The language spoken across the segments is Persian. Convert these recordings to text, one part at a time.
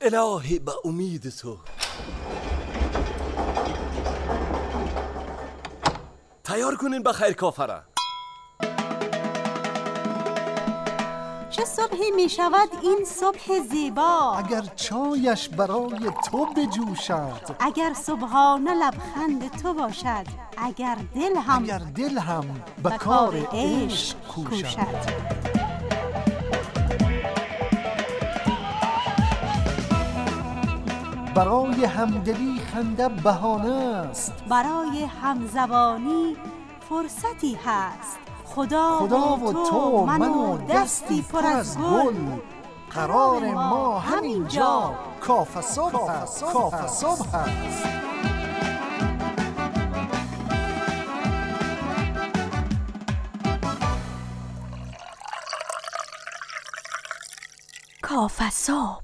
الهی به امید تو. تیار کنین بخیر کافره. چه صبحی می شود این صبح زیبا، اگر چایش برای تو بجوشد، اگر صبحانه لبخند تو باشد، اگر دل هم به کار عشق کوشد. برای همدلی خنده بهانه است، برای همزبانی فرصتی هست. خدا و تو من و دستی پر از گل، قرار ما همینجا کافه صبح است. کافه صبح.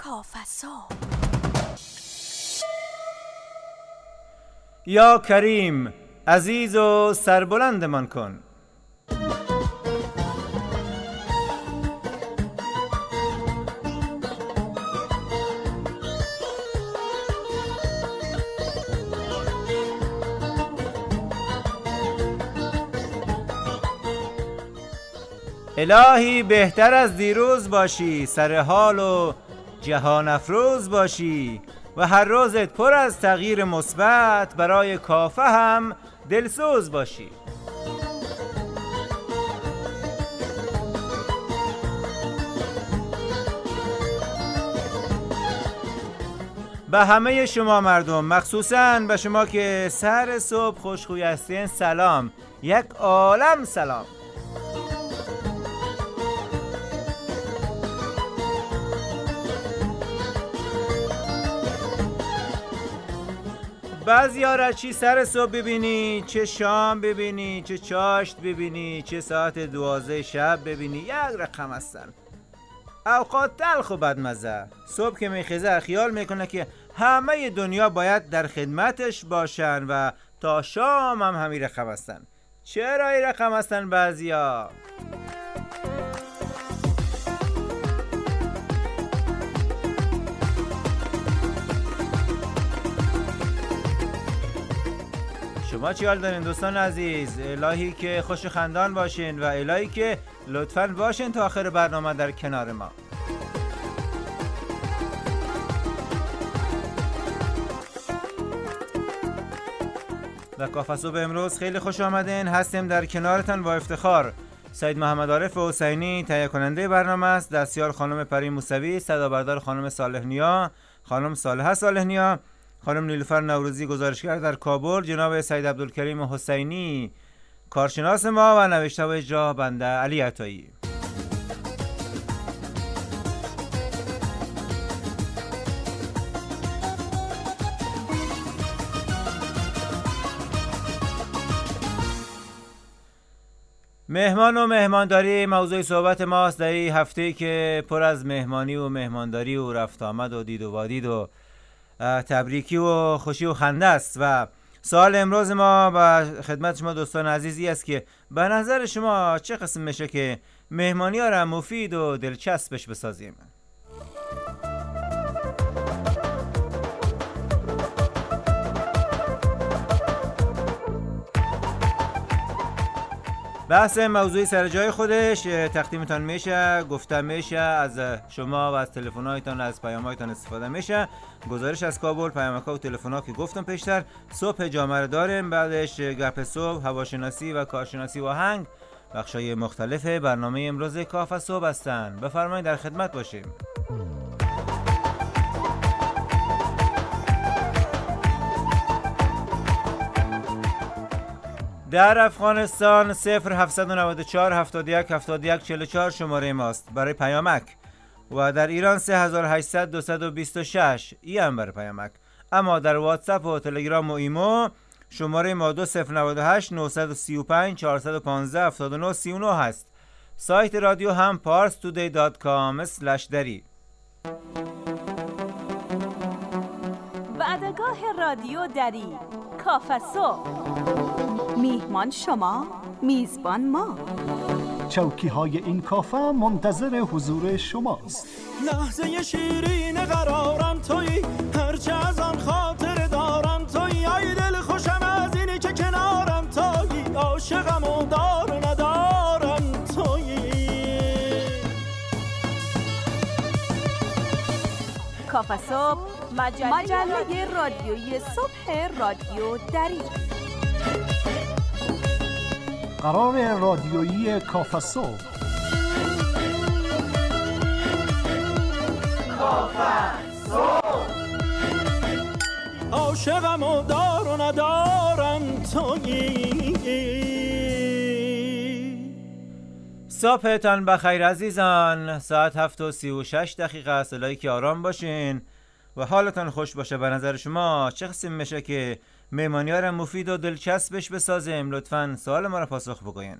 یا کریم عزیز و سربلندمان کن. الهی بهتر از دیروز باشی، سر حال و جهان افروز باشی و هر روزت پر از تغییر مثبت، برای کافه هم دلسوز باشی. به همه شما مردم، مخصوصاً به شما که سر صبح خوشخوی هستین، سلام، یک عالم سلام. بعضی ها را چی سر صبح ببینی، چه شام ببینی، چه چاشت ببینی، چه ساعت 12 شب ببینی، یک رقم هستن. اوقات تلخ و بدمزه. صبح که میخیزه خیال میکنه که همه دنیا باید در خدمتش باشن و تا شام هم همین رقم هستن. چرا این رقم هستن بعضی ها؟ شما چی حال دارین دوستان عزیز؟ الهی که خوش خندان باشین و الهی که لطفاً باشین تا آخر برنامه در کنار ما. و کافه صبح امروز خیلی خوش آمدین. هستیم در کنارتان با افتخار. سید محمد عارف حسینی تهیه کننده برنامه است، دستیار خانم پری موسوی، صدابردار خانم صالح نیا، خانم صالحه صالح نیا، خانم نیلوفر نوروزی گزارشگر در کابل، جناب سید عبدالکریم حسینی کارشناس ما و نوشته و اجرا بنده علی عطایی. مهمان و مهمانداری موضوع صحبت ماست در این هفته که پر از مهمانی و مهمانداری و رفت آمد و دید و وادید و تبریکی و خوشی و خنده است. و سوال امروز ما با خدمت شما دوستان عزیزی است که به نظر شما چه قسم میشه که مهمانی ها را مفید و دلچسبش بسازیم؟ بحث موضوعی سر جای خودش تقدیمتان میشه، گفته میشه، از شما و از تلفن‌هایتان، از پیام‌هایتان استفاده میشه. گزارش از کابل، پیامک‌ها و تلفن‌ها که گفتم پیشتر. صبح جامعه داریم، بعدش گپ صبح، هواشناسی و کارشناسی و آهنگ. بخشای مختلف برنامه امروز کافه صبح هستند. بفرمایید در خدمت باشیم. در افغانستان 0794 71 71 44 شماره ماست برای پیامک و در ایران 3800 226 ای هم برای پیامک. اما در واتساپ و تلگرام و ایمو شماره ما 2098 935 415 79 39 هست. سایت رادیو هم parstoday.com/dari. وعدگاه رادیو دری، کافه صبح. میهمان شما، میزبان ما. چوکی های این کافه منتظر حضور شماست. لحظه شیرین قرارم تویی، هرچه از آن خاطر دارم تویی. ای دل خوشم از اینی که کنارم تویی، عاشقم و دار و ندارم تویی. کافه صبح، مجله رادیویی صبح رادیو دری. قرار رادیویی کافه صبح. عاشقم و دار و ندارم تویی. صبحتان بخیر عزیزان. ساعت 7:36 است. الهی که آرام باشین و حالتان خوش باشه. به نظر شما چه قسم میشه که مهمانیار مفید و دلچسبش بسازیم؟ لطفاً سوال ما را پاسخ بگوین.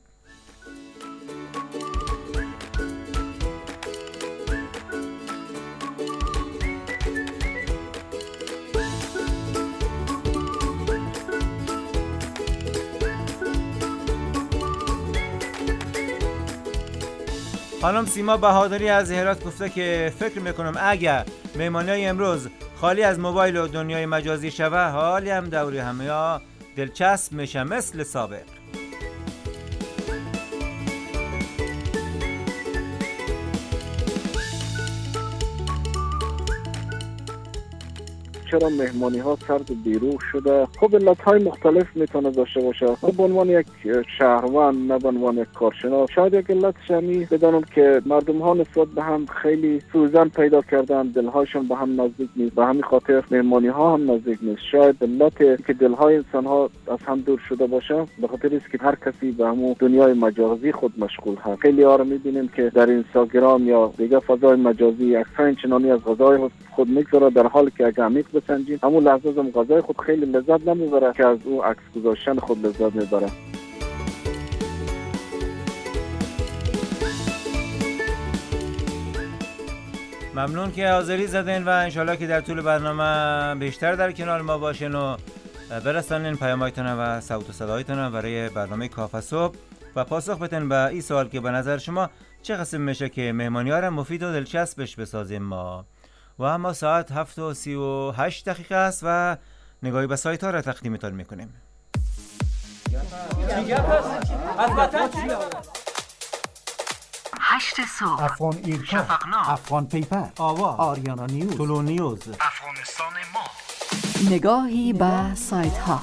خانم سیما بهادری از هرات گفته که فکر میکنم اگر مهمانیای امروز خالی از موبایل و دنیای مجازی شوه، حالی هم دوری همه ها دلچسب میشه مثل سابق. چرا مهمانی ها سرد و بیروح شده؟ خب علت های مختلف میتونه داشته باشه. من به عنوان یک شهروند، نه به عنوان یک کارشناس، شاید یک علتش همی بدانم که مردم ها نسبت به هم خیلی سوزن پیدا کردن، دلهاشون به هم نزدیک نیست، به همین خاطر مهمانی ها هم نزدیک نیست. شاید علت که دلهای انسان ها از هم دور شده باشه به خاطر است که هر کسی به همون دنیای مجازی خود مشغول هست. خیلی ها رو میبینیم که در اینستاگرام یا دیگه فضای مجازی اکثر چنانی از غذای خود میگذاره، در حالی که اگه عمیق بسنجیم همون لحظه از غذای خود خیلی لذت نمیبره که از او عکس گذاشتن خود لذت میبره. ممنون که حاضری زدین و انشالله که در طول برنامه بیشتر در کنار ما باشین و برسانین پیام‌هایتون و صوت و صدایتون برای برنامه کافه صبح و پاسخ بدین به این سوال که به نظر شما چه قسم میشه که مهمانیار مفید و دلچسبش بسازیم ما. و اما ساعت 7:38 است و نگاهی به سایت ها را تقدیمتان میکنیم. 8 صبح، افغان ایرکا، افغان پیپر، آریانا نیوز، طلو نیوز، افغانستان ما. نگاهی به سایت ها.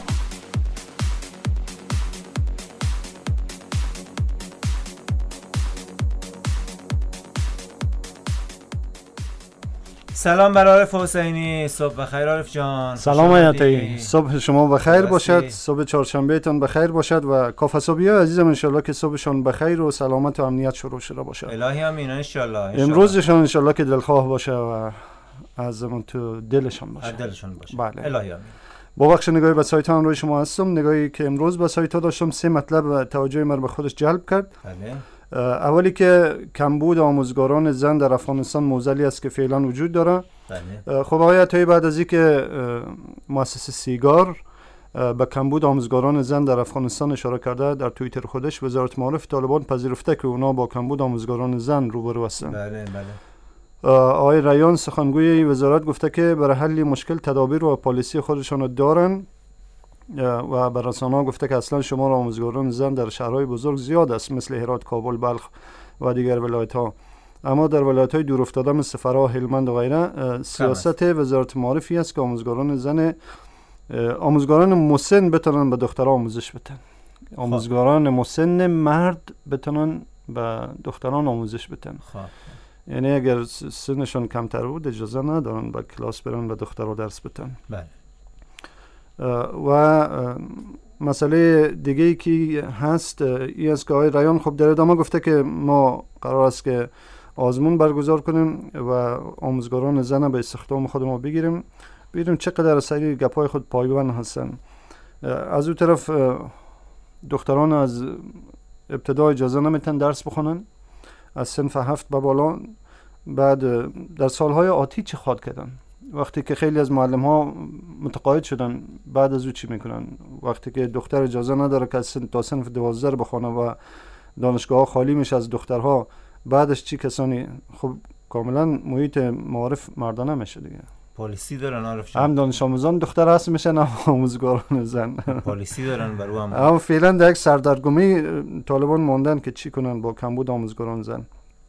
سلام بر عارف حسینی. صبح بخیر عارف جان. سلام آیتی. صبح شما بخیر باشد، صبح چهارشنبه تان بخیر باشد و کافه صبحیا عزیزم ان شاءالله که صبحشان بخیر و سلامت و امنیت شروع شده باشه. الهی امین ان شاءالله. امروزشان ان شاءالله که دلخواه باشه و عزمون تو دلشان باشه. دلشان باشه. بله. الهی امین. با بخش نگاهی به سایت ها روی شما هستم. نگاهی که امروز به سایت ها داشتم سه مطلب توجه من به خودش جلب کرد. بله. اولی که کمبود آموزگاران زن در افغانستان موزلی است که فعلا وجود داره. بله. خب آقای عطایی بعد از اینکه مؤسسه سیگار به کمبود آموزگاران زن در افغانستان اشاره کرده در توییتر خودش، وزارت معارف طالبان پذیرفته که اونا با کمبود آموزگاران زن روبرو هستند. بله بله. آقای ریان سخنگوی وزارت گفته که برای حل مشکل تدابیر و پالیسی خودشان دارن و به رسانه‌ها گفته که اصلا شمار آموزگاران زن در شهرهای بزرگ زیاد است مثل هرات، کابل، بلخ و دیگر ولایت‌ها، اما در ولایت‌های دور افتاده مثل فرا، هلمند و غیره سیاست وزارت معارفی است که آموزگاران مسن بتونن به دخترها آموزش بدن. آموزگاران مسن مرد بتونن به دختران آموزش بدن. یعنی اگر سنشون کمتر بود اجازه ندارن به کلاس برن به دخترها درس بدن. بله. و مسئله دیگه ای که هست این است که آقای ریان خب در ادامه گفته که ما قرار است که آزمون برگزار کنیم و آموزگاران زن به استخدام خود ما بگیریم، ببینیم چقدر سری گپای خود پایبند هستن. از اون طرف دختران از ابتدا اجازه نمیتن درس بخونن از صنف 7 به بالا. بعد در سالهای آتی چه خواد کردن؟ وقتی که خیلی از معلم ها متقاعد شدن بعد از او چی میکنن، وقتی که دختر اجازه نداره که تا صنف 12 بخونه و دانشگاه ها خالی میشه از دخترها، بعدش چی کسانی؟ خب کاملا محیط معارف مردانه میشه دیگه. پالیسی دارن عارف جان، هم دانش آموزان دختر هست میشن هم آموزگاران زن. پالیسی دارن برو هم. اما فعلا در یک سردرگمی طالبان موندن که چی کنن با کمبود آموزگاران زن.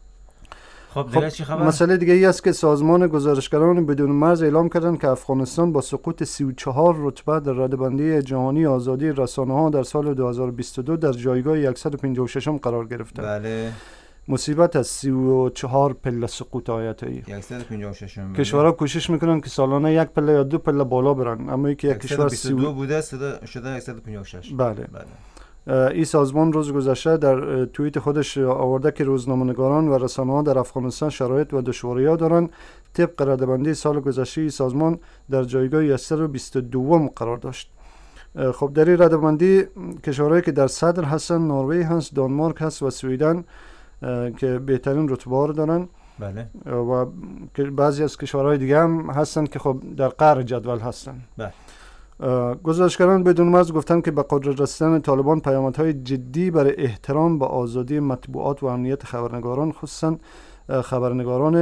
خب دیگه چی خبر؟ مسئله دیگه ای است که سازمان گزارشگران بدون مرز اعلام کردن که افغانستان با سقوط 34 رتبه در رده‌بندی جهانی آزادی رسانه‌ها در سال 2022 در جایگاه 156م قرار گرفته. بله. مصیبت از 34 پله سقوط آیتایی. 156. کشورها کوشش میکنن که سالانه یک پله یا دو پله بالا برن، اما یک کشور 122 بوده شده 156. بله. این سازمان روز گذشته در توییت خودش آورده که روزنامه‌نگاران و رسانه‌ها در افغانستان شرایط و دشواری‌ها دارند. طبق رده‌بندی سال گذشته این سازمان در جایگاه 122 قرار داشت. خب در این رده‌بندی کشورهایی که در صدر هستن نروژ هست، دانمارک هست و سوئیدن که بهترین رتبه‌ها دارن. بله. و بعضی از کشورهای دیگه هم هستن که خب در قعر جدول هستن. بله. گزارشگران بدون مرز گفتن که به قدرت رسیدن طالبان پیامدهای جدی برای احترام به آزادی مطبوعات و امنیت خبرنگاران، خصوصا خبرنگاران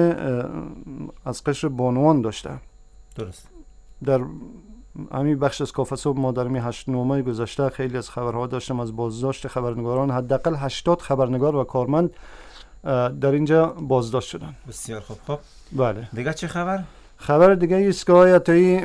از قشر بانوان داشته. درست. در همین بخش از کافه صبح ما در 8 ماه گذشته خیلی از خبرها داشتم از بازداشت خبرنگاران. حداقل 80 خبرنگار و کارمند در اینجا بازداشت شدن. بسیار خوب. خب بله. دیگه چه خبر؟ خبر دیگه ایست که آیتایی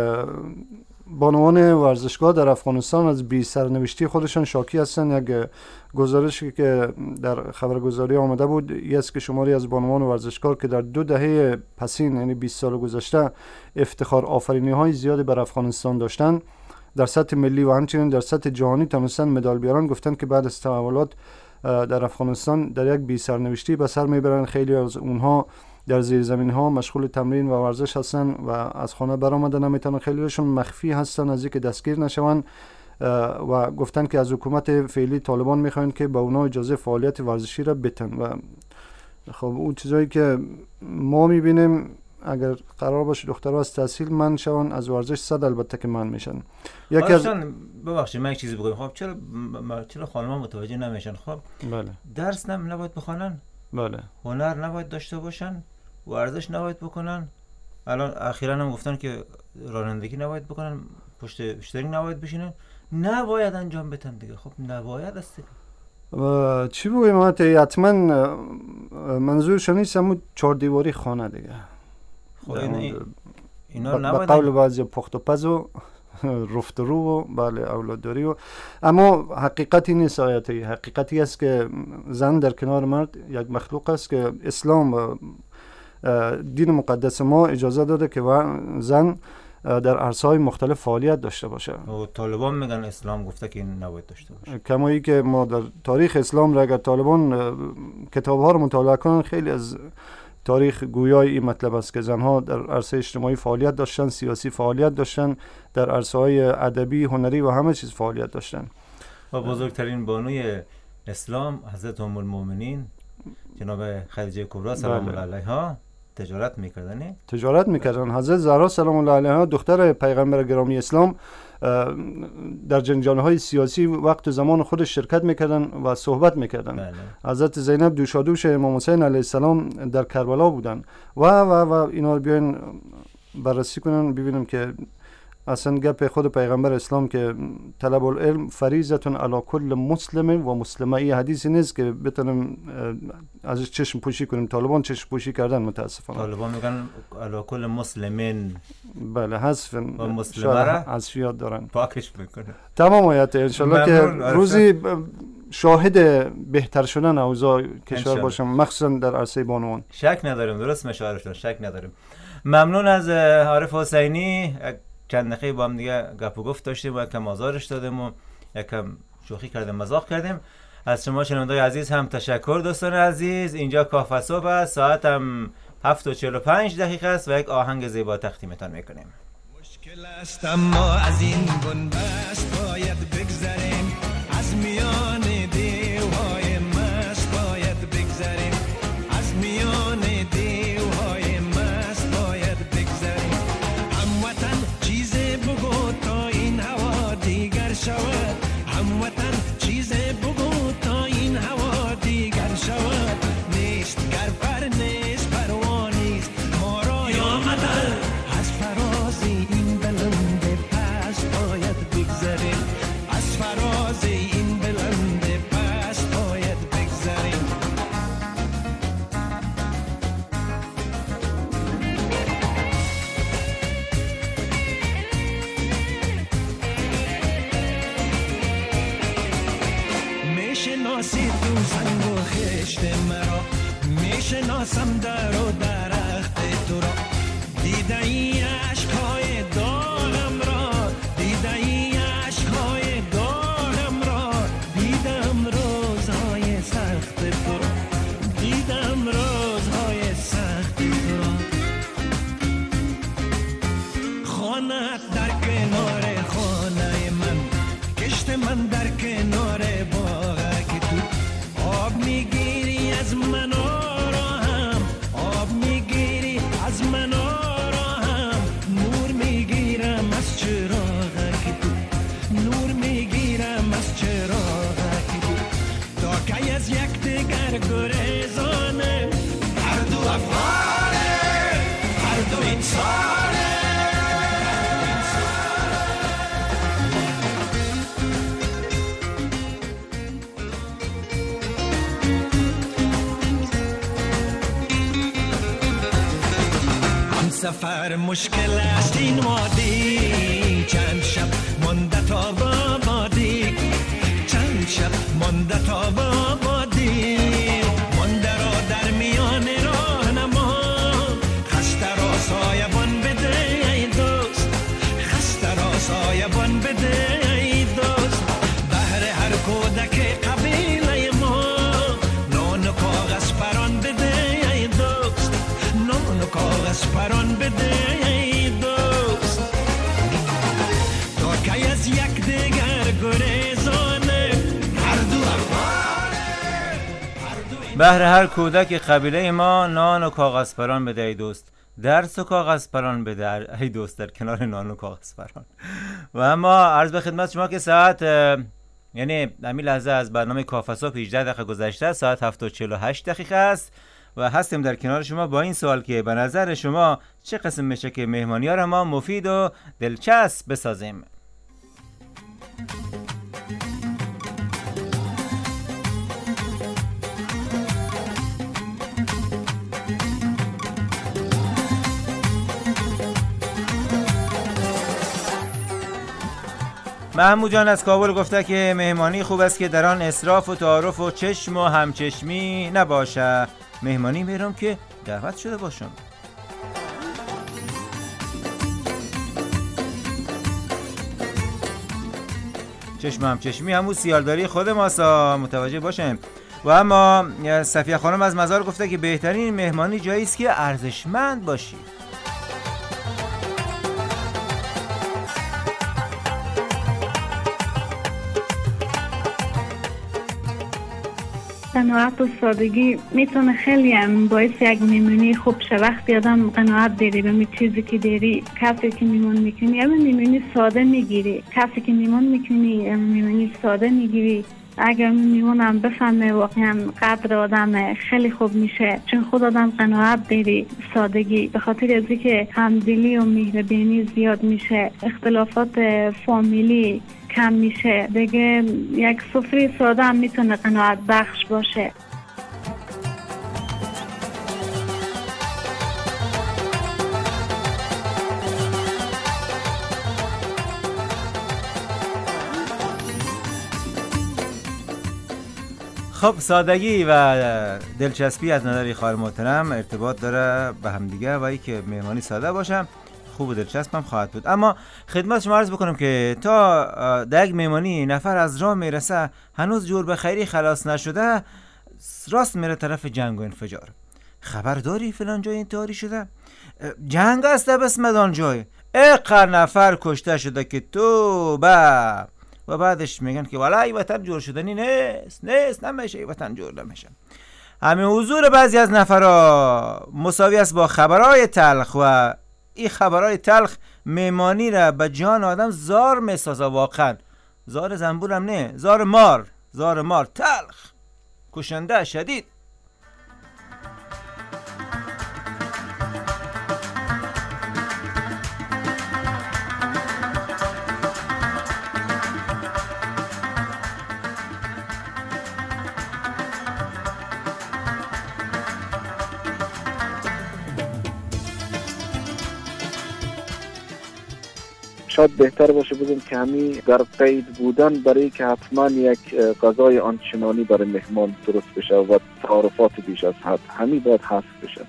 بانوان ورزشگاه در افغانستان از بی سرنوشتی خودشان شاکی هستند. یک گزارشی که در خبرگزاری آمده بود است که شماری از بانوان ورزشکار که در 2 دهه پسین یعنی 20 سال گذشته افتخار آفرینی های زیادی بر افغانستان داشتند، در سطح ملی و همچنین در سطح جهانی تونستن مدال بیارن، گفتن که بعد از تحولات در افغانستان در یک بی سرنوشتی به سر میبرن. خیلی از اونها در زیرزمین ها مشغول تمرین و ورزش هستن و از خانه برآمده نمیتونن. خیلیشون مخفی هستن از اینکه دستگیر نشون و گفتن که از حکومت فعلی طالبان میخواین که به اونا اجازه فعالیت ورزشی را بدن. و خب اون چیزایی که ما میبینیم اگر قرار باشه دخترها از تحصیل من شون، از ورزش صد البته که من میشن. یکی از ببخشید من یک چیزی بگم. خب چرا خانم‌ها متوجه نمیشن؟ خب بله. درس نباید بخونن؟ بله. هنر نباید داشته باشن؟ ورزش نباید بکنن؟ الان اخیراً هم گفتن که رانندگی نباید بکنن، پشت اشترینگ نباید بشینن، نباید انجام بدن دیگه. خب نباید است دیگه. چی بگویم؟ حتما منظورشون نیست همون 4 دیواری خانه دیگه. خب اینا نباید به قول بعضی پخت و پز و رفت رو و بله اولادداری و اما حقیقتی نیست. آیتی حقیقتی است که زن در کنار مرد یک مخلوق است که اسلام و دین مقدس ما اجازه داده که زن در عرصه‌های مختلف فعالیت داشته باشه. و طالبان میگن اسلام گفته که این نباید داشته باشه. کمایی که ما در تاریخ اسلام را اگر طالبان کتاب‌ها رو مطالعه کنن خیلی از تاریخ گویای این مطلب است که زنها در عرصه اجتماعی فعالیت داشتن، سیاسی فعالیت داشتن، در عرصه‌های ادبی، هنری و همه چیز فعالیت داشتن. و بزرگترین بانوی اسلام حضرت ام المؤمنین جناب خدیجه کبری سلام الله علیها تجارت میکردن. حضرت زهرا سلام الله علیها دختر پیغمبر گرامی اسلام در جنجال‌های سیاسی وقت و زمان خودش شرکت میکردن و صحبت میکردن. بله. حضرت زینب دوشادوش امام حسین علیه السلام در کربلا بودن و اینا رو بیاین بررسی کنن ببینیم که اصلا گپ خود پیغمبر اسلام که طلب العلم فریضه علی کل مسلم و مسلمه، این حدیثی نیست که بتونیم ازش چشم پوشی کنیم. طالبان چشم پوشی کردن متاسفانه. طالبان میگن علی کل مسلمین. بله حذف و مسلمه را حذفیات دارن. پاکش میکنه. تمام آیت ان شاء الله که روزی شاهد بهتر شدن اوضاع کشور باشم، مخصوصا در عرصه بانوان. شک نداریم، درست مشاورشون، شک نداریم. ممنون از عارف حسینی. چند دقیقه با هم دیگه گپ و گفت داشتیم و یکم آزارش دادیم و یکم شوخی کردیم، مزاح کردیم. از شما شنوندگان عزیز هم تشکر. دوستان عزیز، اینجا کافه صبح است، ساعت هم 7:45 است و یک آهنگ زیبا تقدیمتان میکنیم. مشکل است اما از این بنبست باید بگذریم، از میان دیوهای مست باید بگذریم، از میان دیوهای مست باید بگذریم. میشناسی تو سنگ و خشت مرا، میشناسم در و درخت تو را. دیده ای عشقهای داغم را، دیده ای عشقهای داغم را، دیدم روزهای سخت تو را، دیدم روزهای سخت تو را. خانه‌ات در کنار خانه من، کشت من در کنار باغ که تو آب میگیری از من آراهم، آب میگیری از من آراهم، نور میگیرم از چراغ که تو، نور میگیرم از چراغ که تو. تا که از یک دیگر گریزانه، هر دو افغانه، هر دو انسانه. سفر مشکل است این وادی، چند شب مانده تا آبادی، چند شب مانده تا آبادی. مانده را در میان راه نما، خسته را سایبان بده ای دوست، خسته را سایبان بده ای دوست. بهر هر کودک قبیله ما، نان و کاغذ پران بده ای دوست، نان و کاغذ پران بده ای دوست. تا که از یک دیگر گریزانه، هر دو افغانه. بهر هر کودک قبیله ما نان و کاغذ پران بده ای دوست، درس و کاغذ پران بده ای دوست، در کنار نان و کاغذ پران. و اما عرض به خدمت شما که ساعت یعنی همین لحظه از برنامه کافه صبح 18 دقیقه گذشته، ساعت 7:48 دقیقه است و هستیم در کنار شما با این سوال که به نظر شما چه قسم میشه که مهمانی‌ها را ما مفید و دلچسب بسازیم؟ محمود جان از کابل گفته که مهمانی خوب است که در آن اسراف و تعارف و چشم و همچشمی نباشه. مهمانی میرم که دعوت شده باشم. چشم همچشمی همون سیالداری خود ماسا، متوجه باشیم. و اما صفیه خانم از مزار گفته که بهترین مهمانی جایی است که ارزشمند باشی. قناعت و سادگی میتونه خیلی هم باعث یک میمونی خوب شه. وقتی آدم قناعت داری به چیزی که داری، کسی که میمون میکنی اما میمونی ساده میگیری، کسی که میمون میکنی میمونی ساده میگیری. اگر میمونم بفهمه واقعا قدر آدم خیلی خوب میشه، چون خود آدم قناعت داری، سادگی، به خاطر ازی که همدلی و مهربانی زیاد میشه، اختلافات فامیلی کم میشه دیگه. یک سفره ساده هم میتونه قناعت بخش باشه. خب سادگی و دلچسبی از نظر خواهر محترم ارتباط داره به هم دیگه و ای که مهمانی ساده باشه خوب و دلچسب هم خواهد بود. اما خدمت شما عرض بکنم که تا در یک مهمانی نفر از راه میرسه هنوز جور به خیری خلاص نشده، راست میره طرف جنگ و انفجار. خبر داری فلان جای انتحاری شده؟ جنگ است بس مدان جای، اقر نفر کشته شده که توبه. و بعدش میگن که والا ای وطن جور شدنی نیست نمیشه، ای وطن جور نمیشه. همین حضور بعضی از نفرها مساوی است با خبرهای تلخ و این خبرهای تلخ میمانی را به جان آدم زار میسازه. واقعا زار زنبور هم نه، زار مار تلخ، کشنده، شدید. شاید بهتر باشه بگم که همین در قید بودن برای که حتما یک غذای آنچنانی برای مهمان درست بشه و تعارفات بیش از حد همین باید حذف بشه.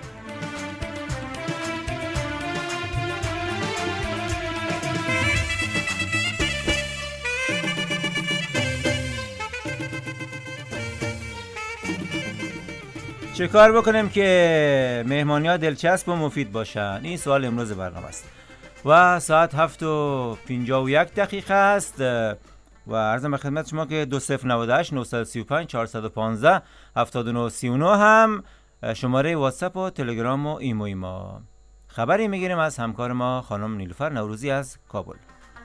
چه کار بکنیم که مهمانی‌ها دلچسب و مفید باشن؟ این سوال امروز برنامه است و ساعت 7:51 است و عرضم به خدمت شما که 2098 935 415 7939 هم شماره واتساپ و تلگرام و ایموی ما. خبری میگیریم از همکار ما خانم نیلوفر نوروزی از کابل.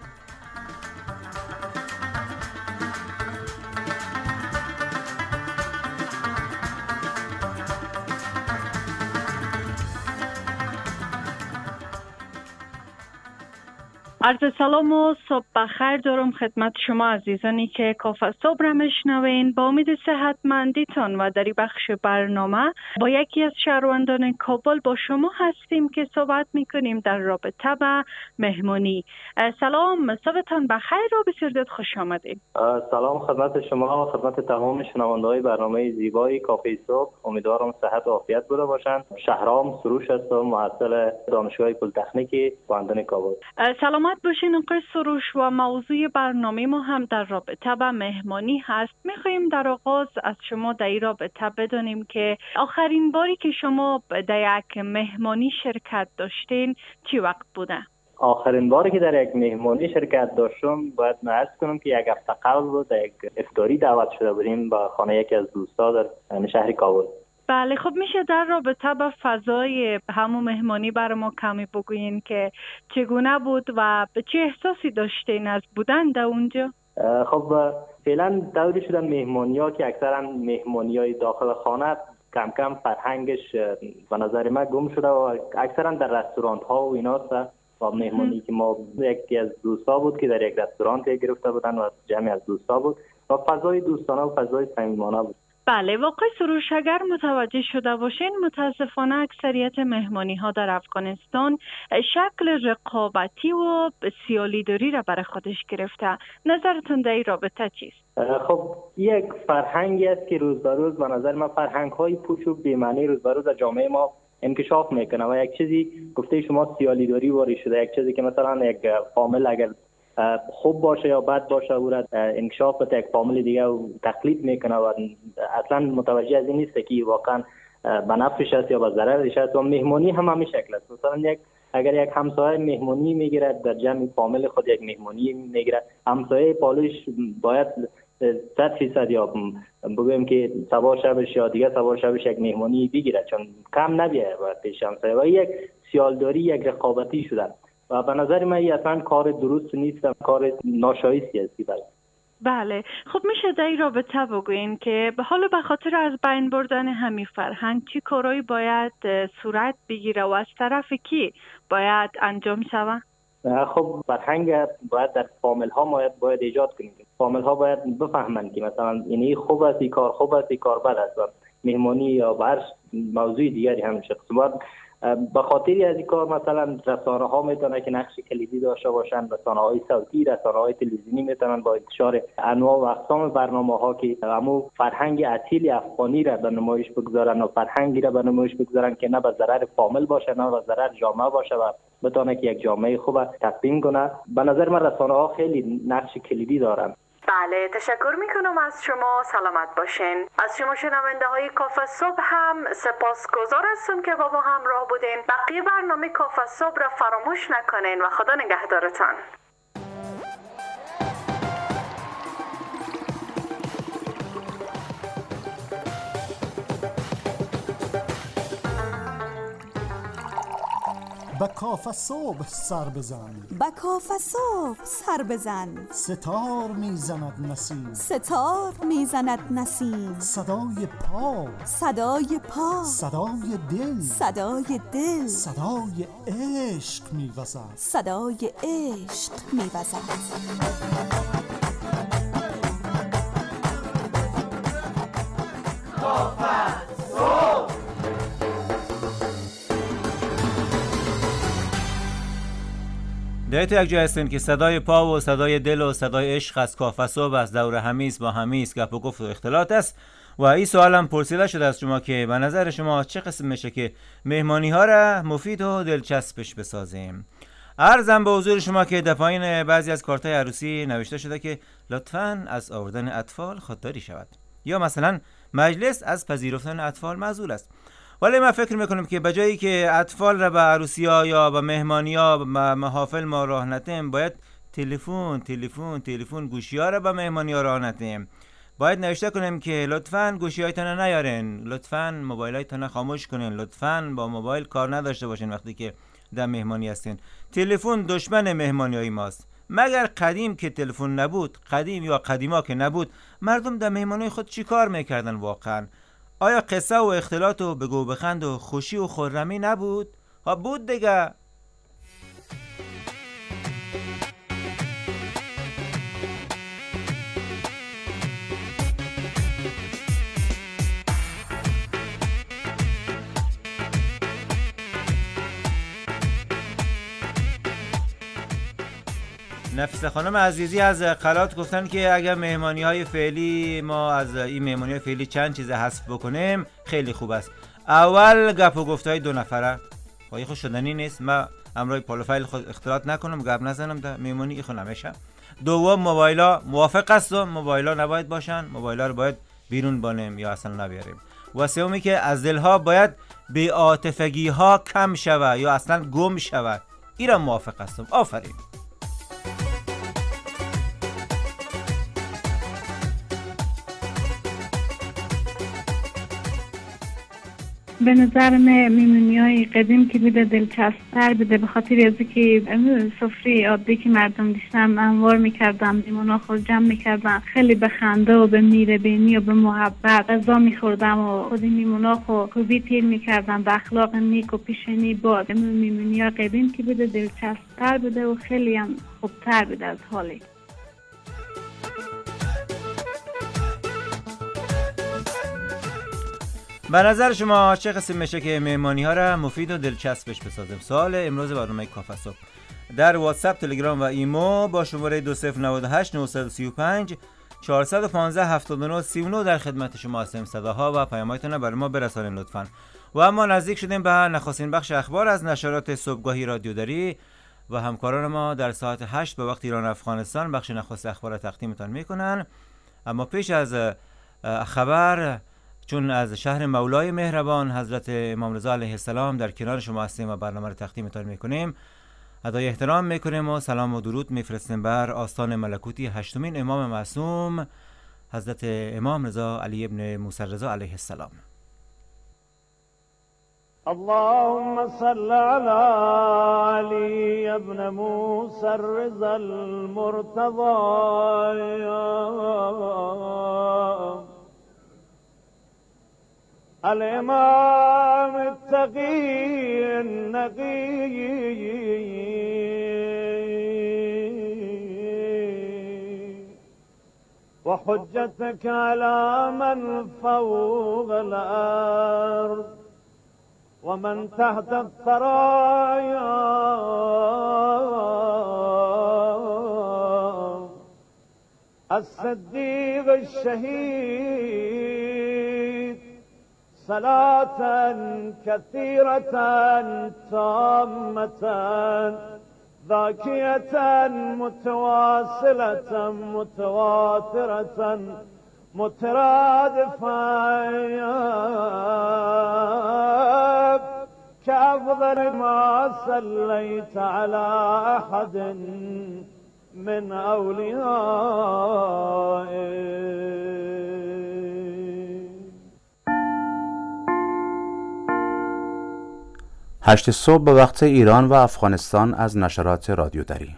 عرض سلام و صبح بخیر دارم خدمت شما عزیزانی که کافه صبح را میشنوین. با امید صحتمندیتان و در بخش برنامه با یکی از شهروندان کابل با شما هستیم که صحبت میکنیم در رابطه با مهمانی. سلام، صبحتان بخیر و بسیار زیاد خوش آمدید. سلام خدمت شما و خدمت تمام شنونده‌های برنامه زیبای کافه صبح. امیدوارم صحت و عافیت بوده باشند. شهرام سروش هستم، محصل دانشگاه پلی‌تکنیک بندر کابل. سلامت باشین آقای سروش و موضوع برنامه ما هم در رابطه با مهمانی هست. میخواییم در آغاز از شما در این رابطه بدانیم که آخرین باری که شما در یک مهمانی شرکت داشتین چی وقت بوده؟ آخرین باری که در یک مهمانی شرکت داشتم باید عرض کنم که یک هفته قبل بود در یک افطاری دعوت شده بودیم به خانه یکی از دوستا در شهر کابل. بله، خب میشه در رابطه با فضای همون مهمانی برای ما کمی بگوین که چگونه بود و به چه احساسی داشتین از بودن در اونجا؟ خب فعلا دوری شدن مهمانی‌ها که اکثرا مهمانی‌های داخل خانه کم کم فرهنگش به نظر من گم شده و اکثرا در رستوران‌ها و ایناست. و مهمانی که ما یکی از دوستا بود که در یک رستوران گرفته بودن و جمعی از دوستا بود و فضای دوستانه و فضای صمیمانه بود. بله، واقع سروش اگر متوجه شده باشین متاسفانه اکثریت مهمانی ها در افغانستان شکل رقابتی و سیالیداری را برای خودش گرفته. نظرتون در این رابطه چیست؟ خب یک فرهنگی است که روز به روز به نظر من فرهنگ های پوچ و بی‌معنی روز به روز در جامعه ما انکشاف میکنه و یک چیزی گفته شما سیالیداری وارد شده. یک چیزی که مثلا یک فامیل اگر خوب باشه یا بد باشه او را انکشاف بده یک فامیل دیگه و تقلید میکنه و اصلا متوجه از این نیست که واقعا به نفعش است یا به ضررش است. و مهمانی هم همین شکل است. مثلا اگر یک همسایه مهمانی میگیره در جمع فامیل خود یک مهمانی میگیره، همسایه پالوش باید 100% یا بگویم که سوار شبش یا دیگه سوار شبش یک مهمانی بگیره چون کم نبیه پیش همسایه و یک سیالداری یک رقابتی شده و به نظر من این اصلا کار درست نیست، کار ناشایستی است. بله، خب میشه در این رابطه بگوین که حالا به خاطر از بین بردن همین فرهنگ چی کارایی باید صورت بگیره و از طرف کی باید انجام شود؟ خب فرهنگ باید در فامیل ها باید ایجاد کنیم. فامیل ها باید بفهمند که مثلا این خوب است، این کار خوب است، این کار بد است و مهمانی یا هر موضوع دیگری هم شخص باید به خاطری از این کار مثلا رسانه ها میتونه که نقش کلیدی داشته باشن. رسانه های صوتی، رسانه های تلویزیونی میتونن با انتشار انواع و اقسام برنامه ها که همو فرهنگ اصیل افغانی را به نمایش بگذارن و فرهنگی را به نمایش بگذارن که نه به ضرر فامیل باشه نه به ضرر جامعه باشه و بتونه که یک جامعه خوب تقدیم کنه. به نظر من رسانه ها خیلی نقش کلیدی دارن. بله، تشکر میکنم از شما. سلامت باشین. از شما شنونده های کافه صبح هم سپاسگزار هستم که با ما همراه بودین. بقیه برنامه کافه صبح را فراموش نکنین و خدا نگهدارتان. به کافه صبح سر بزن، به کافه صبح سر بزن، ستار میزند نسیم، ستار میزند نسیم، صدای پا، صدای پا، صدای دل، صدای دل، صدای عشق میوزد، صدای عشق میوزد. در تو یک جای هستیم که صدای پا و صدای دل و صدای عشق از کافه صبح از دور همیز با همیز گپ و گفت و اختلاط است. و این سوالم پرسیده شده از شما که به نظر شما چه قسم میشه که مهمانی ها را مفید و دلچسبش بسازیم. عرضم به حضور شما که در پایین بعضی از کارت‌های عروسی نوشته شده که لطفاً از آوردن اطفال خودداری شود، یا مثلا مجلس از پذیرفتن اطفال معذور است. ولی من فکر میکنم که بجایی که اطفال را به عروسی‌ها یا به مهمانی‌ها محافل ما راه ندیم، باید تلفن گوشی‌ها را به مهمانی‌ها راه ندیم. باید نوشته کنیم که لطفاً گوشی‌هایتان نیارین، لطفاً موبایل‌هایتان خاموش کنین، لطفاً با موبایل کار نداشته باشین وقتی که در مهمانی هستین. تلفن دشمن مهمانی‌های ماست. مگر قدیم که تلفن نبود، قدیم یا قدیما که نبود، مردم در مهمانی خود چی کار میکردن واقعاً؟ آیا قصه و اختلاط و بگو بخند و خوشی و خرمی نبود؟ ها بود دیگه. نفیسه خانم عزیزی از قلات گفتن که اگر مهمانی‌های فعلی ما از این مهمانی‌های فعلی چند چیز حذف بکنیم خیلی خوب است. اول گپ و گفت‌های دو نفره خواهی خوش شدنی نیست. من امروز پالوفایل خود اختلاط نکنم، گپ نزنم در مهمانی ایخو نمیشه. دوم موبایلا موافق هستم، موبایلا نباید باشن، موبایلا رو باید بیرون بانیم یا اصلا نبیاریم. و سومی که از دلها باید بی‌عاطفگی‌ها کم شود یا اصلا گم شود. ایران موافق هستم. آفرین. به نظر من میمونی‌های قدیم که بوده دلچسب‌تر بوده، به خاطر از که سفره عادی که مردم داشتن انوار می‌کردن، میمونا خود جمع می‌کردن، خیلی به خنده و به میره‌بینی و به محبت غذا می‌خوردن و خود میمونا خود خوبی تیر می‌کردن، به اخلاق نیک و پیشنی بود. میمونی‌های قدیم که بوده دلچسب‌تر بوده و خیلی هم خوبتر بوده از حالی. به نظر شما چه قسم میشه که مهمانی ها را مفید و دلچسبش بسازیم؟ سوال امروز برنامه کافه صبح در واتساپ، تلگرام و ایمو با شماره 2098 935 415 79 39 در خدمت شما هستیم. صداها و پیام‌هایتون رو برای ما برسانید لطفاً. و اما نزدیک شدیم به نخستین بخش اخبار از نشرات صبحگاهی رادیوداری و همکاران ما در ساعت 8 به وقت ایران افغانستان بخش نخست اخبار را تقدیمتان میکنن. اما پیش از خبر، چون از شهر مولای مهربان حضرت امام رضا علیه السلام در کنار شما هستیم و برنامه را تقدیمتان میکنیم، ادای احترام میکنیم و سلام و درود میفرستیم بر آستان ملکوتی هشتمین امام معصوم حضرت امام رضا علی ابن موسی رضا علیه السلام. اللهم صل على علي ابن موسى الرضا المرتضى الإمام التقي النقي وحجتك على من فوق الأرض ومن تحت الثرايا الصديق الشهيد صلاة كثيرة تامة ذاكية متواصلة متواترة مترادفة كأفضل ما صليت على أحد من أوليائك. هشت صبح به وقت ایران و افغانستان از نشرات رادیوداری.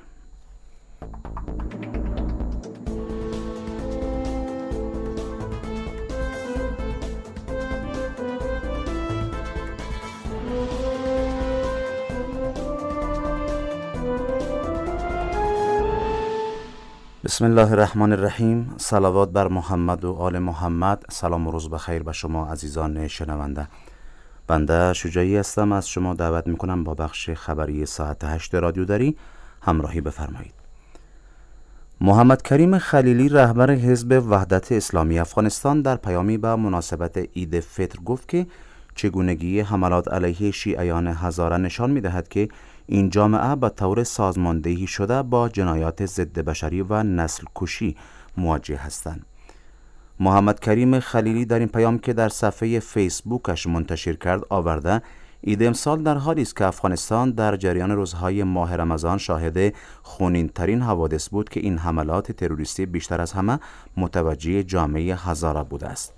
بسم الله الرحمن الرحیم. صلوات بر محمد و آل محمد. سلام و روز بخیر به شما عزیزان شنونده. بنده شجاعی هستم، از شما دعوت میکنم با بخش خبری ساعت 8 رادیوداری همراهی بفرمایید. محمد کریم خلیلی رهبر حزب وحدت اسلامی افغانستان در پیامی به مناسبت عید فطر گفت که چگونگی حملات علیه شیعیان هزاره نشان می‌دهد که این جامعه به طور سازماندهی شده با جنایات ضد بشری و نسل کشی مواجه هستند. محمد کریم خلیلی در این پیام که در صفحه فیسبوکش منتشر کرد آورده عید امسال در حالی است که افغانستان در جریان روزهای ماه رمضان شاهد خونین‌ترین حوادث بود که این حملات تروریستی بیشتر از همه متوجه جامعه هزاره بوده است.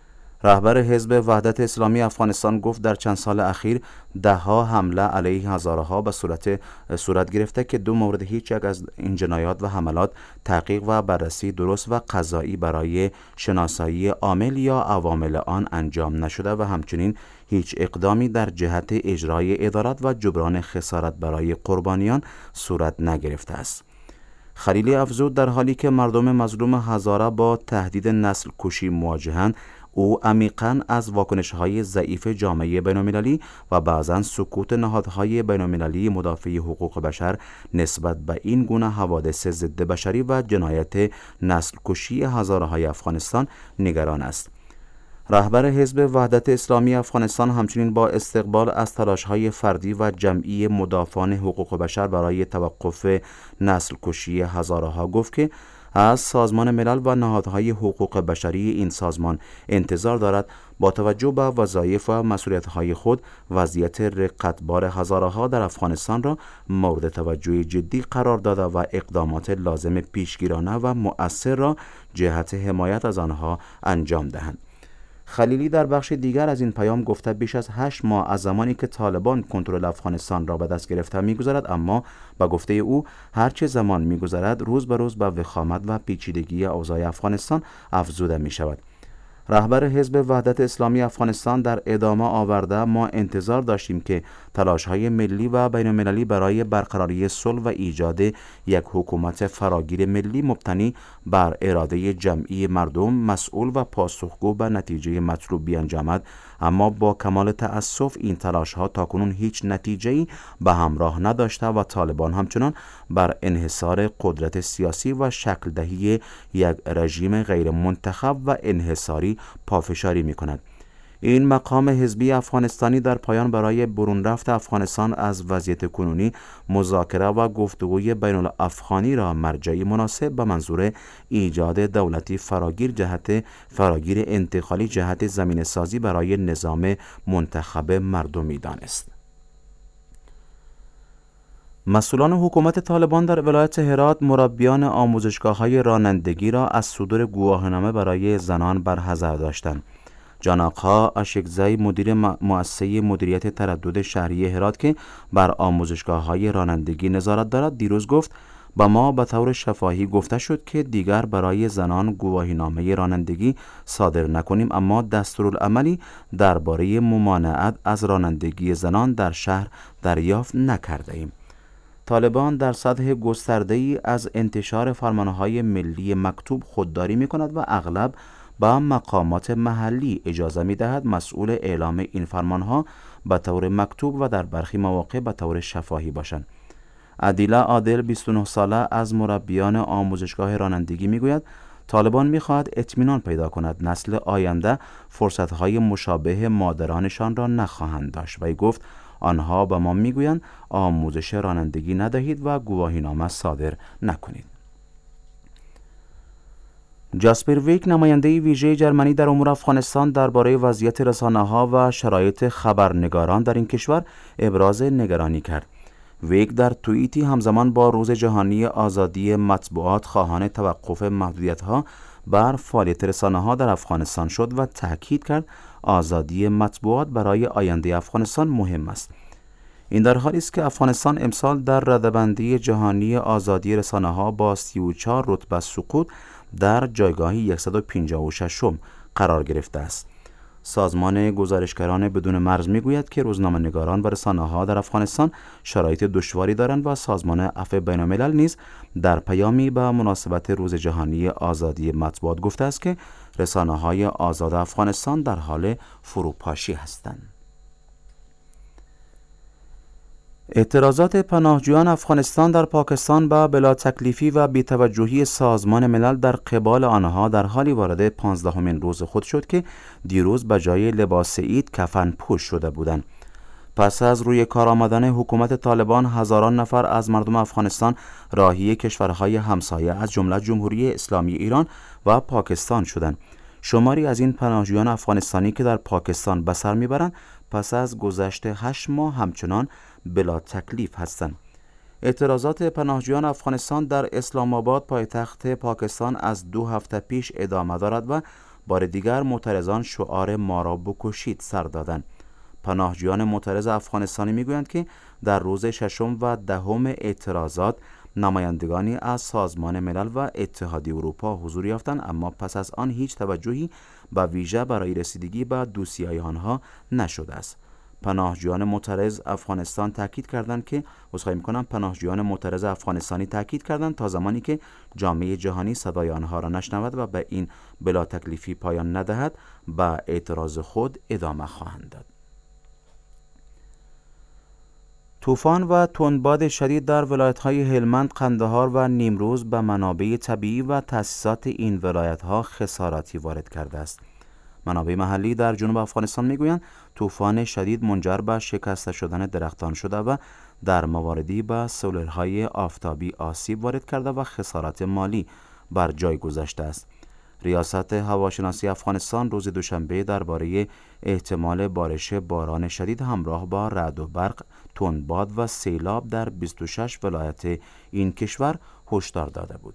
رهبر حزب وحدت اسلامی افغانستان گفت در چند سال اخیر ده‌ها حمله علیه هزاره‌ها به صورت گرفته که دو مورد هیچ یک از این جنایات و حملات تحقیق و بررسی درست و قضایی برای شناسایی عامل یا عوامل آن انجام نشده و همچنین هیچ اقدامی در جهت اجرای ادارات و جبران خسارت برای قربانیان صورت نگرفته است. خلیلی افزود در حالی که مردم مظلوم هزاره با تهدید نسل کشی مواجهند، او عمیقاً از واکنش‌های ضعیف جامعه بین‌المللی و بعضاً سکوت نهادهای بین‌المللی مدافع حقوق بشر نسبت به این گونه حوادث ضد بشری و جنایت نسل کشی هزاره‌های افغانستان نگران است. رهبر حزب وحدت اسلامی افغانستان همچنین با استقبال از تلاش‌های فردی و جمعی مدافعان حقوق بشر برای توقف نسل کشی هزاره‌ها گفت که از سازمان ملل و نهادهای حقوق بشری این سازمان انتظار دارد با توجه به وظایف و مسئولیت‌های خود وضعیت رقتبار هزاره‌ها در افغانستان را مورد توجه جدی قرار داده و اقدامات لازم پیشگیرانه و مؤثر را جهت حمایت از آنها انجام دهند. خلیلی در بخش دیگر از این پیام گفته بیش از 8 ماه از زمانی که طالبان کنترل افغانستان را به دست گرفته می‌گذرد، اما به گفته او هرچه زمان می‌گذرد روز به روز به وخامت و پیچیدگی اوضاع افغانستان افزوده می‌شود. رهبر حزب وحدت اسلامی افغانستان در ادامه آورده ما انتظار داشتیم که تلاش‌های ملی و بین‌المللی برای برقراری صلح و ایجاد یک حکومت فراگیر ملی مبتنی بر اراده جمعی مردم مسئول و پاسخگو به نتیجه مطلوب بیانجامد، اما با کمال تأسف این تلاش‌ها تاکنون هیچ نتیجه‌ای به همراه نداشته و طالبان همچنان بر انحصار قدرت سیاسی و شکل دهی یک رژیم غیر منتخب و انحصاری پافشاری می‌کند. این مقام حزبی افغانستانی در پایان برای برون رفت افغانستان از وضعیت کنونی مذاکره و گفتگوی بین الافغانی را مرجعی مناسب به منظور ایجاد دولتی فراگیر انتقالی جهت زمینه سازی برای نظام منتخب مردمی دانست. مسئولان حکومت طالبان در ولایت هرات مربیان آموزشگاه‌های رانندگی را از صدور گواهینامه برای زنان برحذر داشتند. جان آقا اشکزی مدیر مؤسسه مدیریت تردد شهری هرات که بر آموزشگاه‌های رانندگی نظارت دارد دیروز گفت با ما به طور شفاهی گفته شد که دیگر برای زنان گواهینامه رانندگی صادر نکنیم، اما دستورالعملی درباره ممانعت از رانندگی زنان در شهر دریافت نکرده ایم. طالبان در سطح گسترده‌ای از انتشار فرمانهای ملی مکتوب خودداری می‌کند و اغلب با مقامات محلی اجازه می‌دهد مسئول اعلام این فرمانها به طور مکتوب و در برخی مواقع به طور شفاهی باشند. عدیله عادل 29 ساله از مربیان آموزشگاه رانندگی می‌گوید طالبان می‌خواهد اطمینان پیدا کند نسل آینده فرصت‌های مشابه مادرانشان را نخواهند داشت و گفت آنها به ما میگویند آموزش رانندگی ندهید و گواهینامه صادر نکنید. جاسپر ویک نماینده ویژه جرمنی در امور افغانستان درباره وضعیت رسانه‌ها و شرایط خبرنگاران در این کشور ابراز نگرانی کرد. ویک در توییتی همزمان با روز جهانی آزادی مطبوعات خواهان توقف محدودیت‌ها بر فعالیت رسانه‌ها در افغانستان شد و تاکید کرد آزادی مطبوعات برای آینده افغانستان مهم است. این در حالی است که افغانستان امسال در رده‌بندی جهانی آزادی رسانه‌ها با 34 رتبه سقوط در جایگاه 156م قرار گرفته است. سازمان گزارشگران بدون مرز میگوید که روزنامه‌نگاران و رسانه‌ها در افغانستان شرایط دشواری دارند و سازمان عفو بین‌الملل نیز در پیامی به مناسبت روز جهانی آزادی مطبوعات گفته است که رسانه‌های آزاد افغانستان در حال فروپاشی هستند. اعتراضات پناهجویان افغانستان در پاکستان به بلا تکلیفی و بی‌توجهی سازمان ملل در قبال آنها در حالی وارد 15مین روز خود شد که دیروز به جای لباس عید کفن پوش شده بودند. پس از روی کار آمدن حکومت طالبان، هزاران نفر از مردم افغانستان راهی کشورهای همسایه از جمله جمهوری اسلامی ایران و پاکستان شدند. شماری از این پناهجویان افغانستانی که در پاکستان به سر میبرند پس از گذشت 8 ماه همچنان بلا تکلیف هستند. اعتراضات پناهجویان افغانستان در اسلام آباد پایتخت پاکستان از 2 هفته پیش ادامه دارد و بار دیگر معترضان شعار ما را بکشید سر دادند. پناهجویان معترض افغانستانی میگویند که در روز 6 و 10 اعتراضات نمایندگانی از سازمان ملل و اتحادیه اروپا حضور یافتند، اما پس از آن هیچ توجهی به ویژه برای رسیدگی به دوسیه آنها نشده است. پناهجویان معترض افغانستان تاکید کردند که پناهجویان معترض افغانستانی تاکید کردند تا زمانی که جامعه جهانی صدای آنها را نشنود و به این بلا تکلیفی پایان ندهد به اعتراض خود ادامه خواهند داد. طوفان و تندباد شدید در ولایت‌های هلمند، قندهار و نیمروز به منابع طبیعی و تأسیسات این ولایت‌ها خساراتی وارد کرده است. منابع محلی در جنوب افغانستان میگویند طوفان شدید منجر به شکسته شدن درختان شده و در مواردی به سولرهای آفتابی آسیب وارد کرده و خسارات مالی بر جای گذاشته است. ریاست هواشناسی افغانستان روز دوشنبه درباره احتمال بارش باران شدید همراه با رعد و برق، تندباد و سیلاب در 26 ولایت این کشور هشدار داده بود.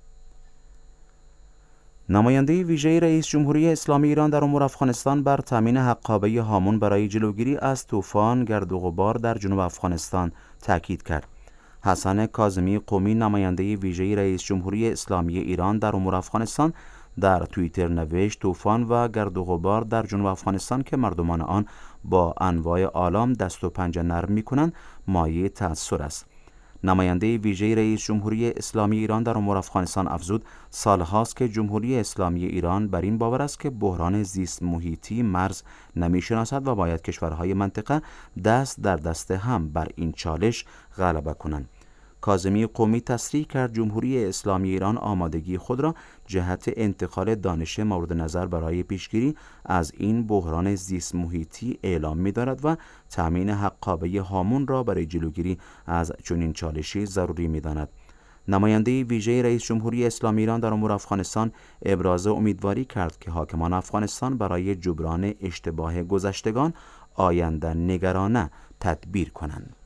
نماینده ویژه رئیس جمهوری اسلامی ایران در امور افغانستان بر تامین حقابه هامون برای جلوگیری از طوفان گرد و غبار در جنوب افغانستان تاکید کرد. حسن کاظمی قمی، نماینده ویژه رئیس جمهوری اسلامی ایران در امور افغانستان، در توییتر نوشت طوفان و گرد و غبار در جنوب افغانستان که مردمان آن با انواع آلام دست و پنجه نرم می‌کنند مایه تأثیر است. نماینده ویژه رئیس جمهوری اسلامی ایران در امور افغانستان افزود سالهاست که جمهوری اسلامی ایران بر این باور است که بحران زیست محیطی مرز نمی‌شناسد و باید کشورهای منطقه دست در دست هم بر این چالش غلبه کنند. کاظمی قمی تصریح کرد جمهوری اسلامی ایران آمادگی خود را جهت انتقال دانش مورد نظر برای پیشگیری از این بحران زیست محیطی اعلام می‌دارد و تامین حقابه هامون را برای جلوگیری از چنین چالشی ضروری می‌داند. نماینده ویژه رئیس جمهوری اسلامی ایران در امور افغانستان ابراز امیدواری کرد که حاکمان افغانستان برای جبران اشتباه گذشتگان آینده نگرانه تدبیر کنند.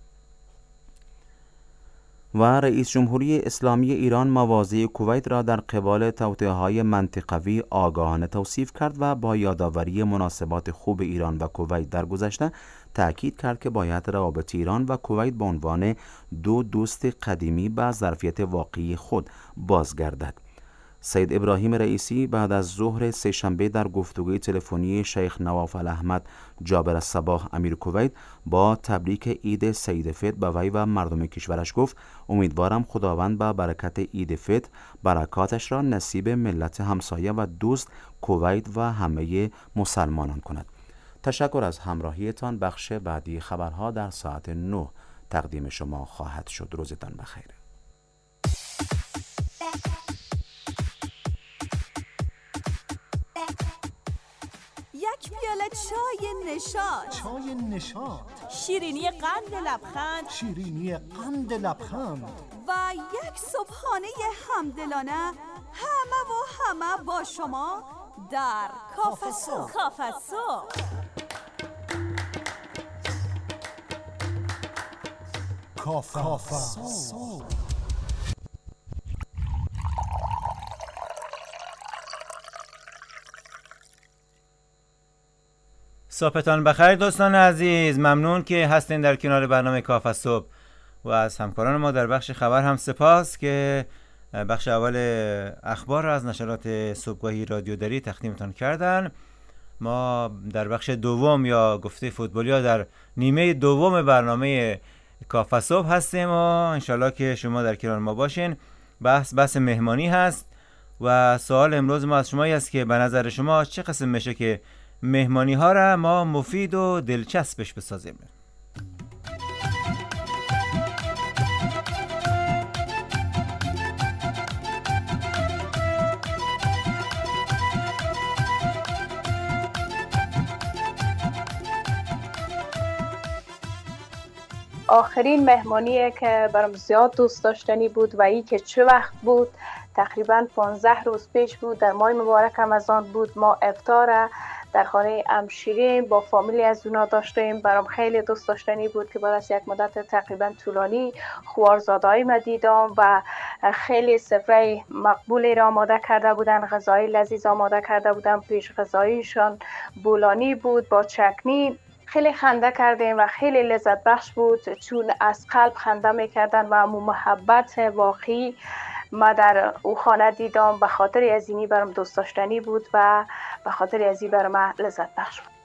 و رئیس جمهوری اسلامی ایران مواضع کویت را در قبال توطئه‌های منطقوی آگاهانه توصیف کرد و با یادآوری مناسبات خوب ایران و کویت در گذشته تأکید کرد که باید روابط ایران و کویت به عنوان دو دوست قدیمی به ظرفیت واقعی خود بازگردد. سید ابراهیم رئیسی بعد از ظهر سه‌شنبه در گفتگوی تلفنی شیخ نواف الاحمد جابر الصباح امیر کویت با تبریک عید سعید فطر به وی و مردم کشورش گفت امیدوارم خداوند با برکت عید فطر برکاتش را نصیب ملت همسایه و دوست کویت و همه مسلمانان کند. تشکر از همراهیتان. بخش بعدی خبرها در ساعت 9 تقدیم شما خواهد شد. روزتان بخیر. یک پیاله چای نشاط. چای نشاط. شیرینی قند لبخند. شیرینی قند لبخند. و یک صبحانه همدلانه همه با شما در کافه صبح. کافه صبح. کافه صبح. صبحتان بخیر دوستان عزیز، ممنون که هستین در کنار برنامه کافه صبح و از همکاران ما در بخش خبر هم سپاس که بخش اول اخبار را از نشرات صبحگاهی رادیو دری تقدیمتان کردن. ما در بخش دوم یا گفته فوتبالی ها در نیمه دوم برنامه کافه صبح هستیم و انشالله که شما در کنار ما باشین. بحث مهمانی هست و سوال امروز ما از شمایی است که به نظر شما چه قسم میشه که مهمانی ها را ما مفید و دلچسبش بسازیم؟ آخرین مهمانیه که برام زیاد دوست داشتنی بود و این که چه وقت بود، تقریبا 15 روز پیش بود، در ماه مبارک رمضان بود. ما افطار در خانه امشیرین با فامیلی از اونا داشتیم. برام خیلی دوست داشتنی بود که بعد از یک مدت تقریبا طولانی خوارزاده‌ای ما دیدم و خیلی سفره مقبولی را آماده کرده بودن، غذای لذیذ آماده کرده بودن. پیش غذاییشان بولانی بود با چکنی. خیلی خنده کردیم و خیلی لذت بخش بود، چون از قلب خنده میکردن و محبت واقعی ما در او خانه دیدم. به خاطر از اینی برام دوست داشتنی بود و به خاطر از این برام لذت بخش بود.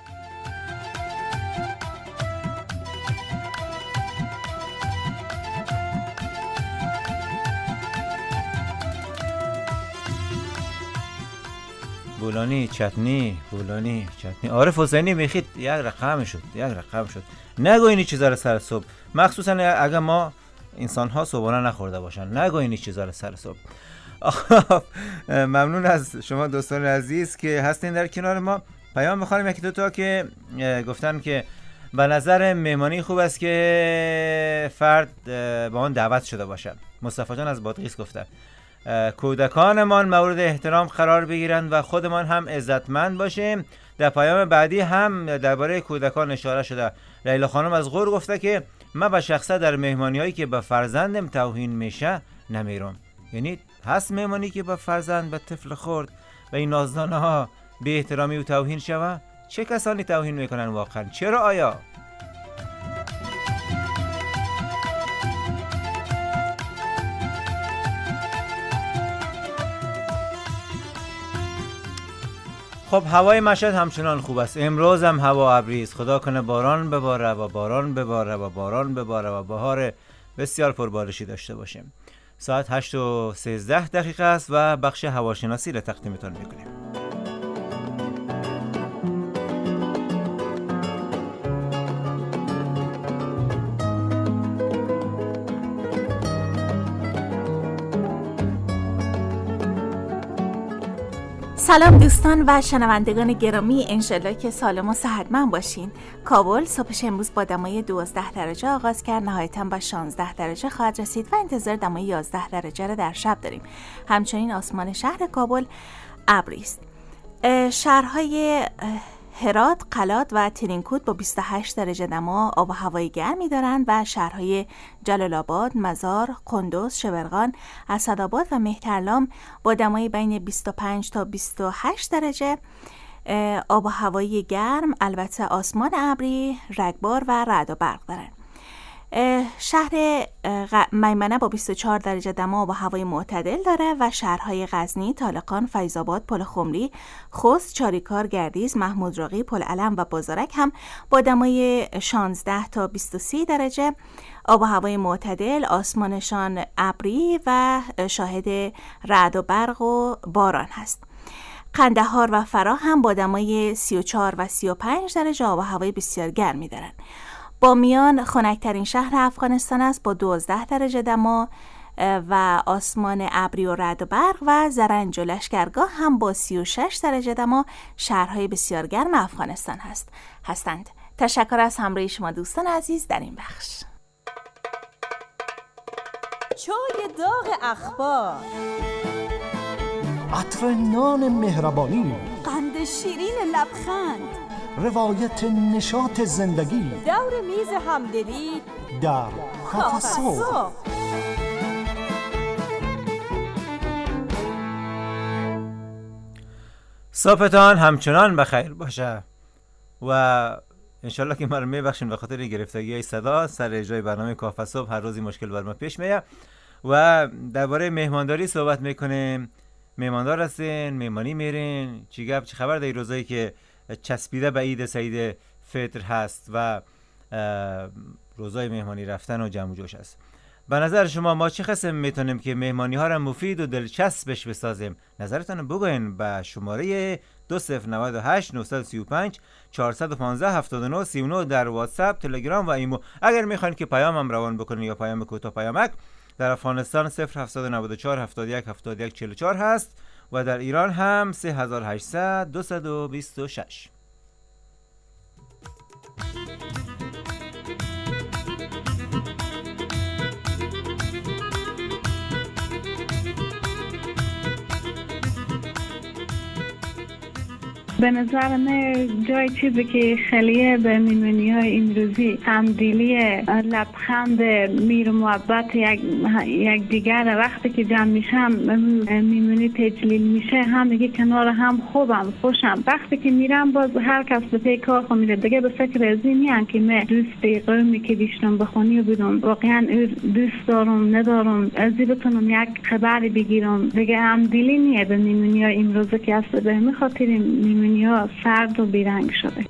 بولانی چتنی عارف حسینی میخید یک رقم شد. نگو این چیزا رو سر صبح، مخصوصا اگه ما انسان ها صبحانه نخورده باشن، نگو این چیزا رو سر صبح. ممنون از شما دوستان عزیز که هستین در کنار ما. پیام می‌خوام یکی دو تا که گفتن که به نظر مهمانی خوب است که فرد با آن دعوت شده باشه. مصطفی جان از بادغیس گفتن کودکانمان مورد احترام قرار بگیرند و خودمان هم عزتمند باشیم. در پیام بعدی هم درباره کودکان اشاره شده. لیلا خانم از غور گفته که من به شخصه در مهمانی‌هایی که به فرزندم توهین میشه نمیرم. یعنی هست مهمانی که به فرزند، به طفل خرد و این نازدانه ها به احترامی و توهین شوه؟ چه کسانی توهین میکنن واقعا؟ چرا آیا؟ خب هوای مشهد همچنان خوب است. امروز هم هوا ابری است. خدا کنه باران بباره و باران بباره و باران بباره و بهار بسیار پربارشی داشته باشیم. ساعت 8:13 است و بخش هواشناسی را تقدیمتان میکنیم. سلام دوستان و شنوندگان گرامی، انشالله که سالم و صحتمند باشین. کابل صبحش امروز با دمای 12 درجه آغاز کرد، نهایتاً با 16 درجه خواهد رسید و انتظار دمای 11 درجه را در شب داریم. همچنین آسمان شهر کابل ابری است. شهرهای هرات، قلات و ترینکوت با 28 درجه دما آب و هوای گرمی دارند و شهرهای جلال آباد، مزار، قندوز، شبرغان، اسدآباد و مهترلام با دمای بین 25 تا 28 درجه آب و هوای گرم، البته آسمان ابری، رگبار و رعد و برق دارند. شهر میمنه با 24 درجه دما با هوای معتدل داره و شهرهای غزنی، طالقان، فیض‌آباد، پل خمری، خوست، چاریکار، گردیز، محمود راقی، پل علم و بازارک هم با دمای 16 تا 23 درجه آب و هوای معتدل، آسمانشان ابری و شاهد رعد و برق و باران هست. قندهار و فرا هم با دمای 34 و 35 درجه آب و هوای بسیار گرمی دارند. بامیان خنک‌ترین شهر افغانستان است با 12 درجه دما و آسمان ابری و رعد و برق و زرنج و لشکرگاه هم با 36 درجه دما شهرهای بسیار گرم افغانستان هستند. تشکر از همراهی شما دوستان عزیز در این بخش. چای داغ اخبار، عطر نان مهربانی، قند شیرین لبخند، روایت نشاط زندگی، دور میز همدلی در کافه صبح. صبحتان همچنان بخیر باشه و انشالله که ما رو میبخشین به خاطر گرفتگی های صدا سر اجرای برنامه کافه صبح. هر روزی مشکل بر ما پیش میاد و درباره مهمانداری صحبت میکنیم. مهماندار هستین، مهمانی میرین، چی گپ چی خبر در این روزایی که چسبیده به عید سعید فطر هست و روزای مهمانی رفتن و جمع و جوش هست. به نظر شما ما چه قسم میتونیم که مهمانی ها را مفید و دلچسبش بسازیم؟ نظرتون بگوین به شماره 2098 935 415 79 39 در واتساپ، تلگرام و ایمو. اگر میخواین که پیامم روان بکنین یا پیام کوتاه پیامک، در افغانستان 0794 71 71 44 هست و در ایران هم 3800 226. به نظر من جای چیزی که خیلیه به میمونی‌های امروزی همدلی، لبخند، میر و محبت یک دیگر. وقتی که جمع میشم میمونی تجلیل میشه، هم دیگه کنار هم خوبم خوشم. وقتی که میرم باز هر کس به پی کار خود میره دیگه، به فکر از این نیام که من دوست قومی که دیشتم بخونی و بودم واقعا دوست دارم ندارم از این بتونم یک خبری بگیرم دیگه. همدلی نیه به میمونی‌های امروزی که هست. به همین خاطر میمونی‌ها سرد و بیرنگ شده.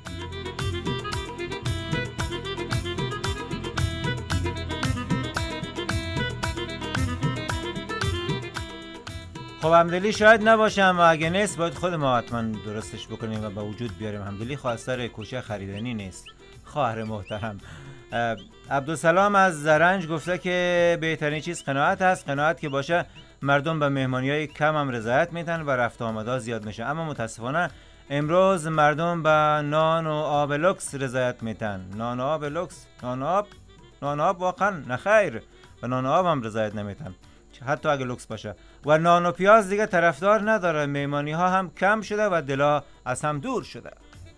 خب همدلی شاید نباشم و اگه نیست باید خود ما حتما درستش بکنیم و به وجود بیاریم. همدلی خواستار کوچه خریدنی نیست. خواهر محترم عبدالسلام از زرنج گفته که بهترین چیز قناعت هست. قناعت که باشه مردم به مهمانی‌های کم هم رضایت میتن و رفت آمدها زیاد میشه، اما متاسفانه امروز مردم به نان و آب لوکس رضایت میتن. نان و آب لوکس، نان آب واقعا نخیر، و نان آب هم رضایت نمیتن حتی اگه لوکس باشه. و نان و پیاز دیگه طرفدار نداره. مهمانی ها هم کم شده و دلا از هم دور شده.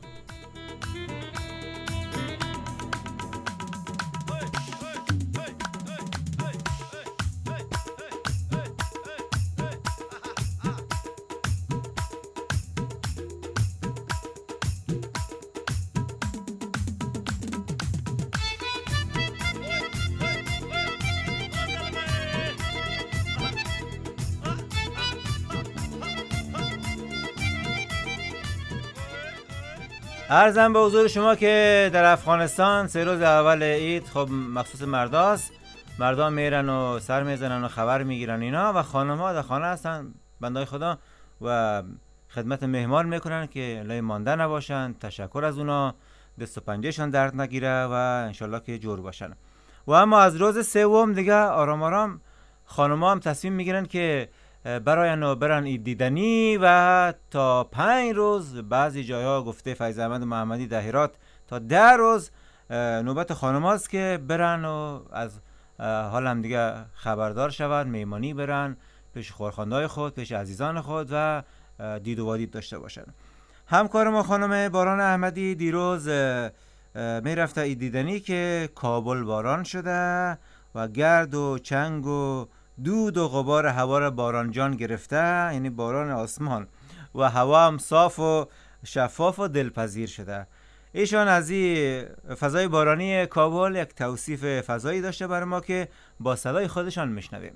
عرضم به حضور شما که در افغانستان 3 روز اول عید خب مخصوص مرداست. مردا میرن و سر میزنن و خبر میگیرن اینا، و خانم‌ها در خانه هستن بندای خدا و خدمت مهمان میکنن که لای مانده نباشن، تشکر از اونا، دست و پنجهشان درد نگیره و انشالله که جور باشن. و اما از روز 3 دیگه آرام آرام خانم‌ها هم تصمیم میگیرن که براین برن عید دیدنی و تا 5 روز، بعضی جایها گفته فیض احمد محمدی در هرات تا 10 روز نوبت خانم هاست که برن و از حال هم دیگه خبردار شود، میمانی برن پیش خورخاندای خود، پیش عزیزان خود و دید و وادید داشته باشن. همکار ما خانم باران احمدی دیروز می رفته عید دیدنی که کابل باران شده و گرد و چنگ و دود و غبار هوا را باران جان گرفته، یعنی باران آسمان، و هوا هم صاف و شفاف و دلپذیر شده. ایشان از این فضای بارانی کابل یک توصیف فضایی داشته برای ما که با صدای خودشان میشنویم.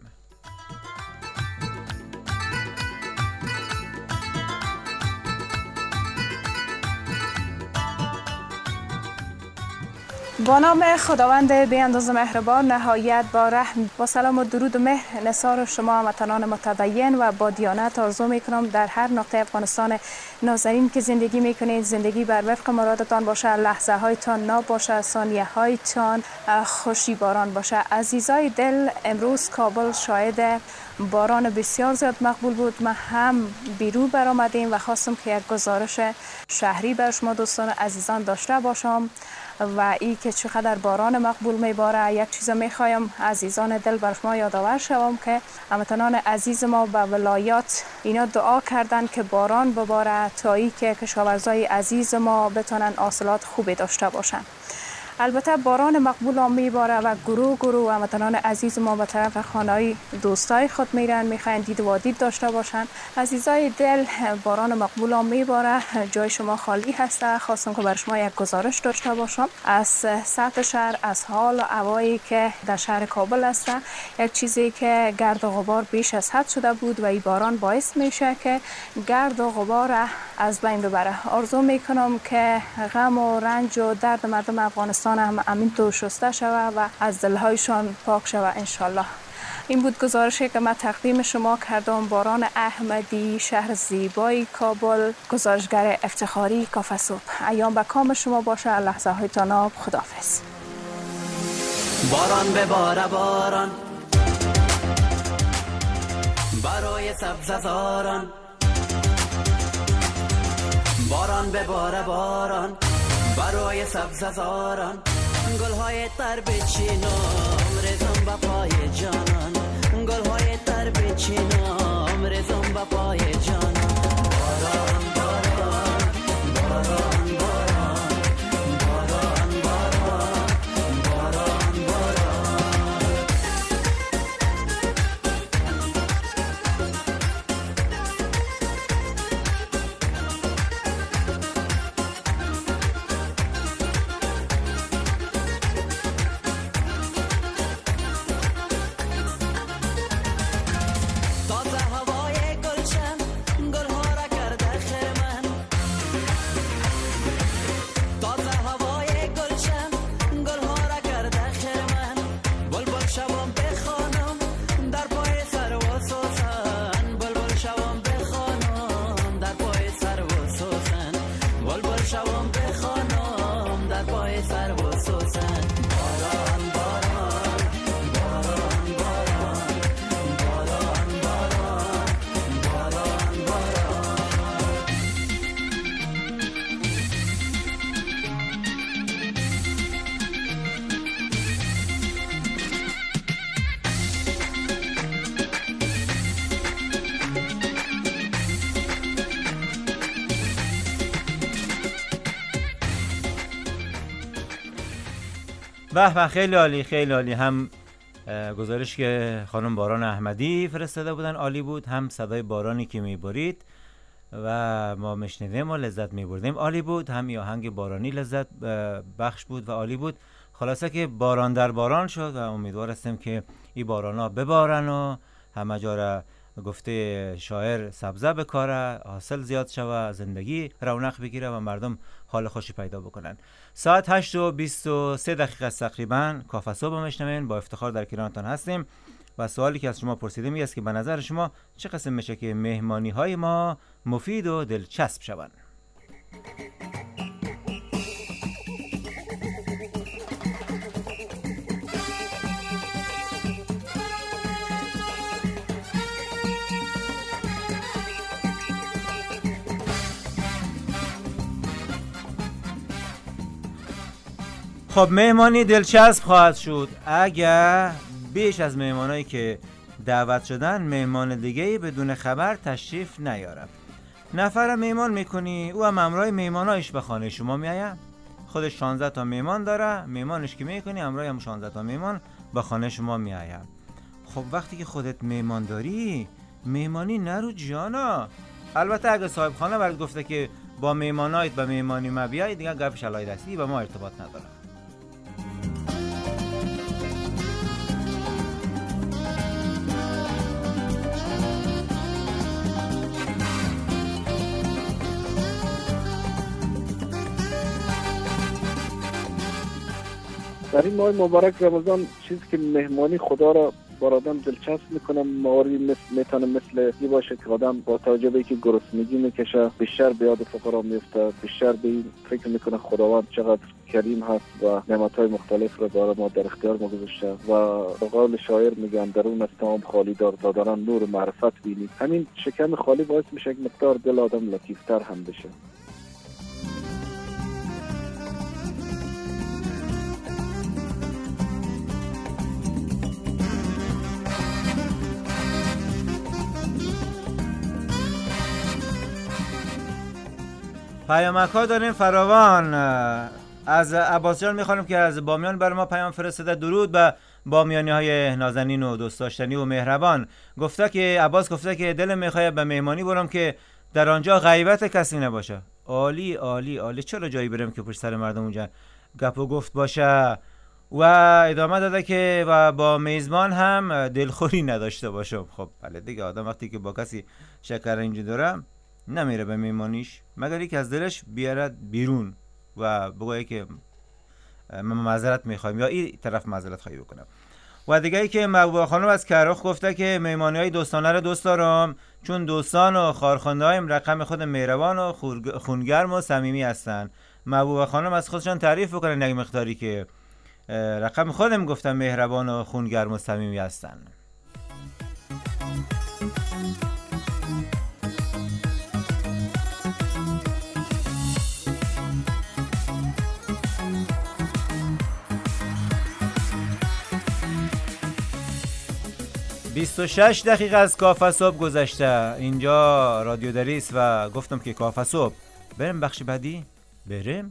با نام خداوند بی اندازه مهربان، نهایت با رحم، با سلام و درود و مهر نثار شما هموطنان متدین و با دیانت آرزو میکنم در هر نقطه افغانستان نازنین که زندگی میکنید، زندگی بر وفق مرادتان باشه، لحظه هایتان ناب باشه، ثانیه هایتان خوشی باران باشه. عزیزای دل، امروز کابل شاهد باران بسیار زیاد مقبول بود. ما هم بیرون برآمدیم و خواستم که یک گزارش شهری بر شما دوستان عزیزان داشته باشم و ای که چقدر باران مقبول میباره. یک چیز میخوایم عزیزان دل بر شما یادآور شوم که هموطنان عزیز ما به ولایات اینا دعا کردن که باران بباره تا ای که کشاورزای عزیز ما بتونن حاصلات خوبی داشته باشن. البته باران مقبول هم میباره و گروه هموطنان عزیز ما به طرف خانه‌های دوستای خود میرن، میخواین دید و وادید داشته باشن. عزیزای دل، باران مقبول هم میباره، جای شما خالی هسته. خواستم که بر شما یک گزارش داشته باشم از سطح شهر، از حال و هوایی که در شهر کابل هسته. یک چیزی که گرد و غبار بیش از حد شده بود و این باران باعث میشه که گرد و غبار از بین ببره. آرزو میکنم که غم و رنج و درد مردم افغانستان هم همینطور شسته شود و از دلهایشان پاک شود انشالله. این بود گزارشی که من تقدیم شما کردم. باران احمدی، شهر زیبای کابل، گزارشگر افتخاری کافه صبح. ایام به کام شما باشه. لحظه های تناب. خداحافظ. باران بباره باران برای سبززاران، باران بباره باران برای سبززاران، گل‌های تر بچینم ریزم به پای جانان، گل‌های تر بچینم ریزم به پای جانان. باران باران شوم بخوانم در پای سر و سوسن. باران باران باران باران باران باران باران باران. به خیلی عالی، خیلی عالی. هم گزارش که خانم باران احمدی فرستاده بودن عالی بود، هم صدای بارانی که میبارید و ما میشنیدیم و لذت میبردیم عالی بود، هم آهنگ بارانی لذت بخش بود و عالی بود. خلاصه که باران در باران شد و امیدوار هستیم که این بارانا ببارن و همه جا را گفته شاعر سبزه بکاره، حاصل زیاد شوه، زندگی رونق بگیره و مردم حال خوشی پیدا بکنن. ساعت 8:23 است تقریبا. کافه صبح میشنوین، با افتخار در کنارتان هستیم و سوالی که از شما پرسیدیم این است که به نظر شما چه قسم میشه که مهمانی های ما مفید و دلچسب شوند؟ خب مهمانی دلچسب خواهد شد اگر بیش از مهمانایی که دعوت شدن مهمان دیگه‌ای بدون خبر تشریف نیاره. نفر مهمان میکنی او هم همراه مهمانایش به خانه شما میایه. خودش 16 تا مهمان داره، مهمانش که میکنی همراه هم 16 تا مهمان به خانه شما میایه. خب وقتی که خودت مهمان داری مهمانی نرو جانا. البته اگه صاحب خانه برات گفته که با مهمانایت به مهمانی ما بیای دیگه گپش علای دستی با ما ارتباط نداره. در این ماه مبارک رمضان چیزی که مهمانی خدا را بر آدم دلچسب میکنه مواردی میتونه مثل این باشه که آدم با توجه به اینکه گرسنگی میکشه بیشتر به یاد فقرا میفته، بیشتر به این فکر میکنه خداوند چقدر کریم هست و نعمتهای مختلف را برای ما در اختیار ما گذاشته و به قول شاعر میگن درون از تمام خالی دار تا دارن نور معرفت بینی. همین شکم خالی باعث میشه یک مقدار دل آدم لطیفتر هم بشه. پیامک ها داریم فراوان. از عباس جان میخوانم که از بامیان برای ما پیام فرستاده. درود به بامیانی های نازنین و دوست داشتنی و مهربان. گفته که عباس گفته که دل میخواد به مهمانی برم که در آنجا غیبت کسی نباشه. عالی عالی عالی. چرا جایی برم که پشت سر مردم اونجا گپ و گفت باشه؟ و ادامه داده که و با میزبان هم دلخوری نداشته باشم. خب بله دیگه، آدم وقتی که با کسی شکر اینجا داره نمیره به میمانیش مگر اینکه از دلش بیارد بیرون و بگه که من معذرت میخوایم یا این طرف معذرت خواهی بکنم. و دیگه ای که محبوبه خانم از کرخ گفته که مهمانی های دوستانه رو دوست دارم چون دوستان و خارخوانده هایم رقم خود مهربان و خونگرم و صمیمی هستن. محبوبه خانم از خودشان تعریف بکنن یک مقداری که رقم خودم گفتم مهربان و خونگرم و صمیمی هستن. بیست و 6 دقیقه از کافه صبح گذشته. اینجا رادیو دریس و گفتم که کافه صبح بریم بخش بعدی. بریم.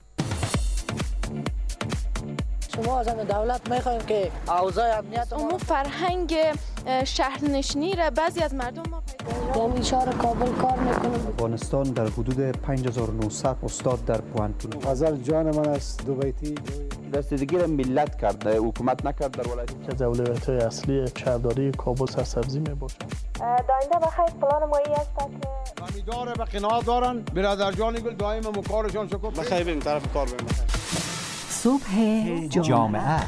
شما از دولت میخوایم که اوضاع امنیت عموم فرهنگ شهرنشینی را بعضی از مردم ما پیدا در شهر کابل کار میکنم. افغانستان در حدود 5900 استاد در پوهنتون. غزل جان من است دو بیتی دستگیری ملت کرده، حکومت نکرد در ولایت. که اولویت‌های اصلی شهرداری کابل سرسبزی میباشد. داینده بخیر پلان مایی است که امیدواره به قناعت دارن. برادر جان گل دائم مکارشان شکر. بخیر بریم طرف کار بریم. صبح جامعه.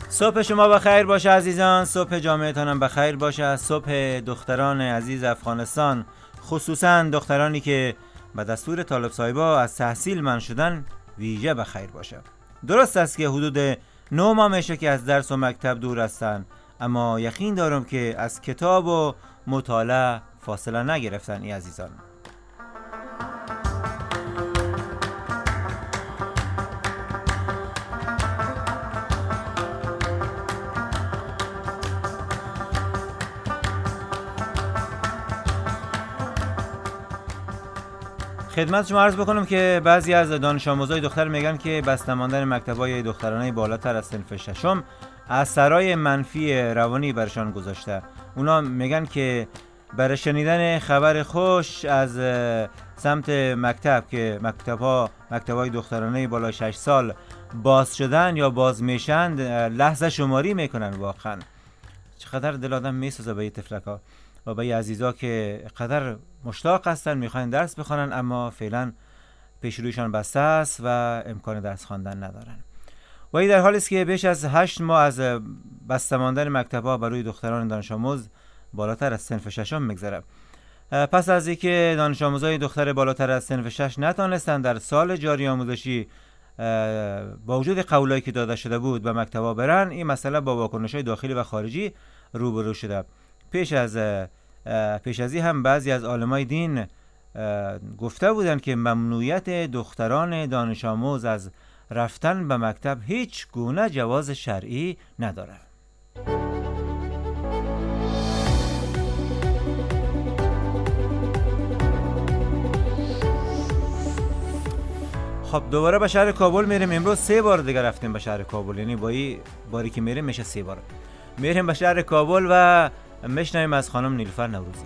صبح شما بخیر باشه عزیزان، صبح جامعه‌تان هم بخیر باشه، صبح دختران عزیز افغانستان، خصوصا دخترانی که به دستور طالب صاحبا از تحصیل منع شدن ویژه بخیر باشه. درست است که حدود 9 ماه میشه که از درس و مکتب دور هستن، اما یقین دارم که از کتاب و مطالعه فاصله نگرفتن ای عزیزان. خدمت شما عرض بکنم که بعضی از دانش آموزای دختر میگن که بسته ماندن مکتب‌های دخترانه بالاتر از صنف ششم اثرای منفی روانی برشان گذاشته. اونا میگن که برای شنیدن خبر خوش از سمت مکتب که مکتب‌های دخترانه بالای 6 سال باز شدن یا باز میشن لحظه شماری میکنن. واقعا چقدر دل آدم میسوزه به این طفلکا و به عزیزا که قدر مشتاق هستن میخواین درس بخونن اما فعلا پیش رویشان بسته است و امکان درس خواندن ندارن. و این در حالی است که بیش از 8 ماه از بسته ماندن مکتب‌ها برای دختران دانش آموز بالاتر از صنف ششم میگذره. پس از اینکه دانش آموزای دختر بالاتر از صنف 6 نتونستن در سال جاری آموزشی با وجود قولایی که داده شده بود به مکتب‌ها برن، این مسئله با واکنش‌های داخلی و خارجی روبرو شده. پیش از این هم بعضی از عالمای دین گفته بودن که ممنوعیت دختران دانش آموز از رفتن به مکتب هیچ گونه جواز شرعی نداره. خب دوباره به شهر کابل میریم. امروز 3 بار دیگه رفتیم به شهر کابل، یعنی با این باری که میریم میشه 3 بار میریم به شهر کابل و میشنویم از خانم نیلوفر نوروزی.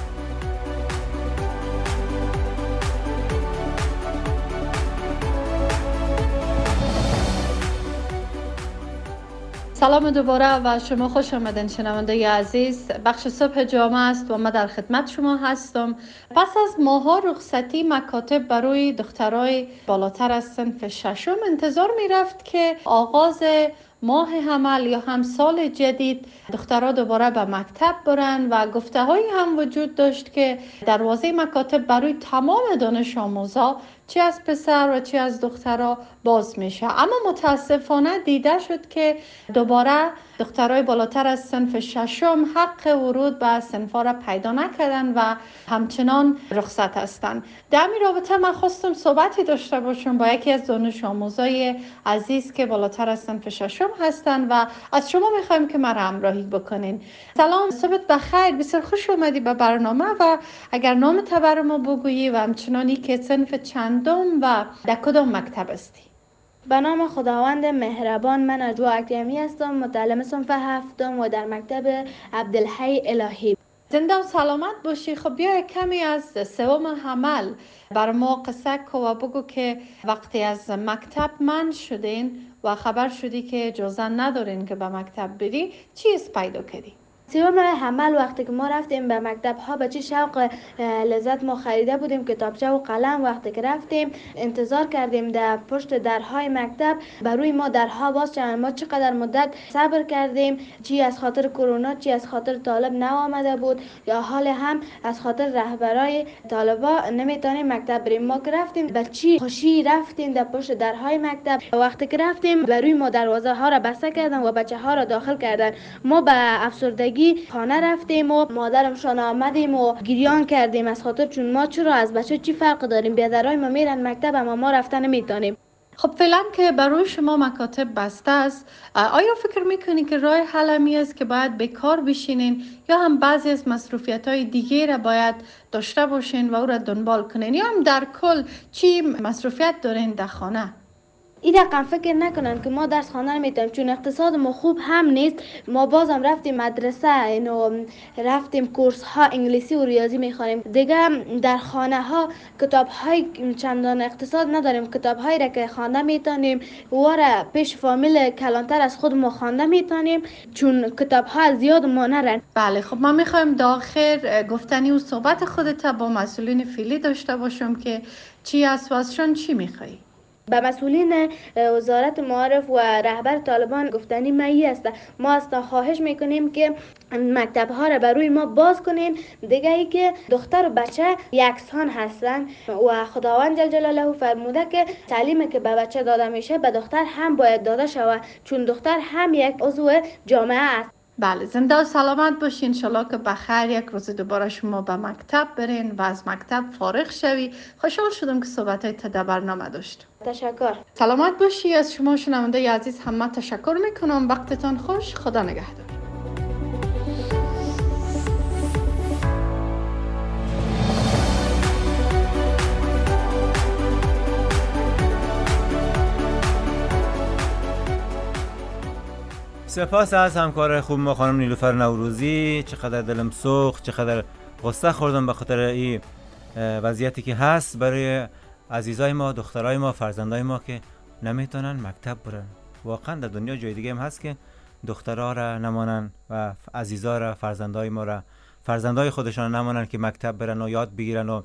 سلام دوباره و شما خوش آمدین شنونده عزیز. بخش صبح جامعه است و ما در خدمت شما هستم. پس از ماها رخصتی مکاتب برای دخترای بالاتر از صنف ششم انتظار می رفت که آغاز ماه حمل یا هم سال جدید دخترها دوباره به مکتب برن و گفته هایی هم وجود داشت که دروازه مکاتب برای تمام دانش آموزا چه از پسر و چه از دخترها باز میشه. اما متاسفانه دیده شد که دوباره دخترای بالاتر از صنف ششم حق ورود به صنف‌ها را پیدا نکردن و همچنان رخصت هستند. در این رابطه من خواستم صحبتی داشته باشم با یکی از دانش آموزای عزیز که بالاتر از صنف ششم هستند و از شما میخوایم که مرا همراهی بکنین. سلام، صبحت بخیر، بسیار خوش اومدی به برنامه و اگر نامت بر ما بگویی و همچنانی که صنف چندم و در کدام مکتب هستی؟ به نام خداوند مهربان، من از اکادمی هستم، متعلم صنف 7 و در مکتب عبدالحی الهی. زنده و سلامت باشی. خب بیا کمی از 3 حمل بر ما قصه کو و بگو که وقتی از مکتب منع شدین و خبر شدی که اجازه ندارین که به مکتب بری، چیز پیدا کردی؟ 3 حمل وقتی که ما رفتیم به مکتب ها به چه شوق لذت ما خریده بودیم کتابچه و قلم. وقتی که رفتیم انتظار کردیم در پشت درهای مکتب برای ما درها باز شدن. ما چقدر مدت صبر کردیم، چی از خاطر کرونا چی از خاطر طالب نآمده بود یا حال هم از خاطر رهبرای طالبا نمیتونیم مکتب بریم. ما که رفتیم به چی خوشی رفتیم در پشت درهای مکتب. وقتی که رفتیم برای ما دروازه ها را بسته کردن و بچه ها را داخل کردن. ما به افسردگی خانه رفتیم و مادرمشان آمدیم و گریان کردیم از خاطر چون ما چرا از بچه چی فرق داریم، بیادرای ما میرن مکتب اما ما رفتن نمیتونیم. خب فعلا که برای شما مکاتب بسته است، آیا فکر میکنی که راه حل می است که باید بیکار بشینین یا هم بعضی از مصروفیت های دیگه را باید داشته باشین و او را دنبال کنین یا هم در کل چی مصروفیت دارین در خانه؟ این رقم فکر نکنن که ما درس خواندن نمیتونیم چون اقتصاد ما خوب هم نیست. ما بازم رفتیم مدرسه اینو رفتیم کورس ها انگلیسی و ریاضی میخوانیم دیگه. در خانه ها کتاب های چندان اقتصاد نداریم، کتاب هایی را که خوانده میتونیم واره پیش فامیل کلانتر از خود ما خوانده میتونیم چون کتاب ها زیاد ما نرن. بله خب ما میخوایم داخل گفتنی و صحبت خودت با مسئولین فعلی داشته باشم که چی از واسشون چی میخوایی؟ به مسئولین وزارت معارف و رهبر طالبان گفتنی مایی است. ما اصلا خواهش میکنیم که مکتب ها را بر روی ما باز کنین. دیگه ای که دختر و بچه یکسان هستن و خداوند جل جلاله فرموده که تعلیمی که به بچه داده میشه به دختر هم باید داده شود، چون دختر هم یک عضو جامعه است. بله، زنده و سلامت باشین. انشالله که بخیر یک روز دوباره شما به مکتب برین و از مکتب فارغ شوی. خوشحال شدم که صحبت‌های در برنامه داشت. تشکر. سلامت باشی. از شما شنونده عزیز همه تشکر میکنم. وقتتان خوش. خدا نگهدار. سپاس از همکار خوب ما خانم نیلوفر نوروزی. چقدر دلم سوخت، چقدر غصه خوردم به خاطر این وضعیتی که هست برای عزیزای ما، دخترای ما، فرزندای ما که نمیتونن مکتب برن. واقعا در دنیا جای دیگه هم هست که دخترها را نمانن و عزیزا را، فرزندای ما را، فرزندای خودشان نمانن که مکتب برن و یاد بگیرن و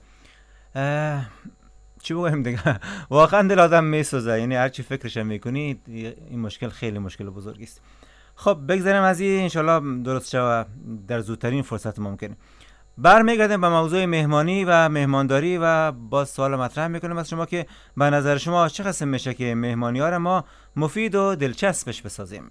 چی بگویم دیگه. واقعا دل آدم میسوزه. یعنی هر چی فکرش میکنی این مشکل خیلی مشکل بزرگی است. خب بگذاریم از این، انشالله درست شود در زودترین فرصت ممکن. برمیگردیم به موضوع مهمانی و مهمانداری و باز سوال مطرح میکنیم از شما که به نظر شما چه قسم میشه که مهمانی ها را ما مفید و دلچسبش بسازیم؟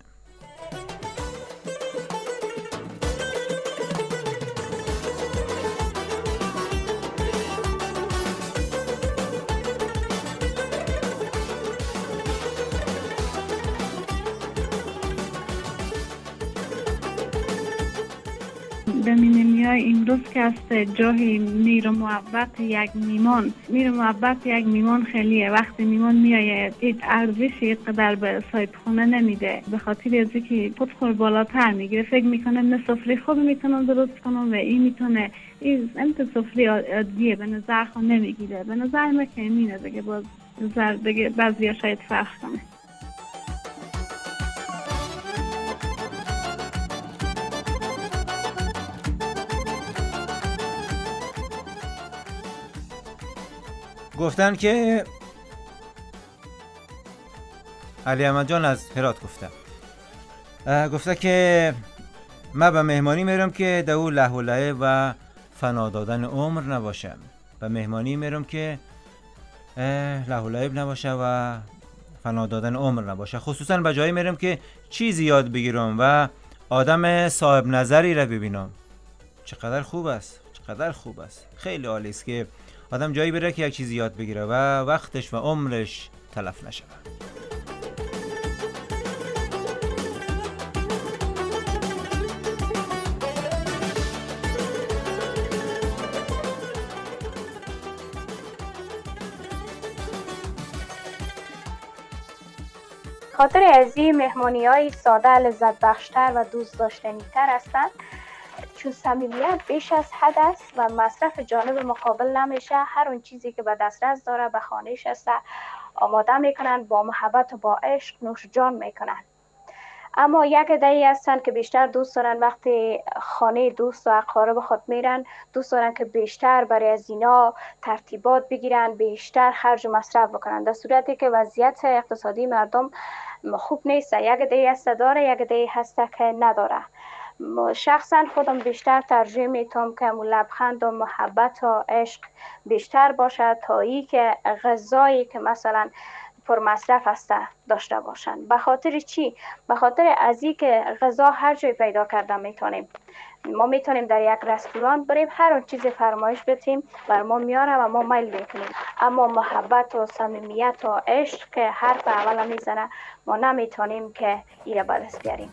به مینمیای امروز که است جای میر و محبت یک میمان، میر و محبت یک میمان خیلیه. وقتی میمان میآید این ارزشی قدر به صاحب خونه نمیده، به خاطر از اینکه خودخور بالاتر میگیره. فکر میکنه نه سفره خوب میتونم درست کنم و این میتونه، این سفره عادیه به نظر خود نمیگیره. به نظر من که اینه دیگه، باز نظر دیگه بعضیا شاید فرق کنه. گفتن که علی احمد جان از هرات گفته که من به مهمانی میرم که دو له و له و فنا دادن عمر نباشه. به مهمانی میرم که له و له نباشه و فنا دادن عمر نباشه. خصوصا به جایی میرم که چیزی یاد بگیرم و آدم صاحب نظری را ببینم. چقدر خوب است، چقدر خوب است. خیلی عالی است که آدم جایی بره که یک چیزی یاد بگیره و وقتش و عمرش تلف نشه. خاطر از این مهمانی‌های ساده لذت بخشتر و دوست داشتنی‌تر هستند، چون صمیمیت بیش از حد است و مصرف جانب مقابل نمیشه. هر اون چیزی که به دسترس داره به خانه‌اش است آماده میکنن، با محبت و با عشق نوش جان میکنن. اما یک عده‌ای هستن که بیشتر دوست دارن وقتی خانه دوست و اقارب خود میرن، دوست دارن که بیشتر برای از اینا ترتیبات بگیرن، بیشتر خرج و مصرف بکنن، در صورتی که وضعیت اقتصادی مردم خوب نیست. یک عده‌ای هست داره، یک عده‌ای هست که نداره. شخصا خودم بیشتر ترجیح میتونم که لبخند و محبت و عشق بیشتر باشه تا ای که غذایی که مثلا پر مصرف است داشته باشن. به خاطر چی؟ به خاطر از این که غذا هر جای پیدا کردن میتونیم. ما میتونیم در یک رستوران بریم، هر اون چیز فرمایش بدیم بر ما میاره و ما میل میکنیم. اما محبت و صمیمیت و عشق که حرف اول میزنه، ما نمیتونیم که ایره به دست بیاریم.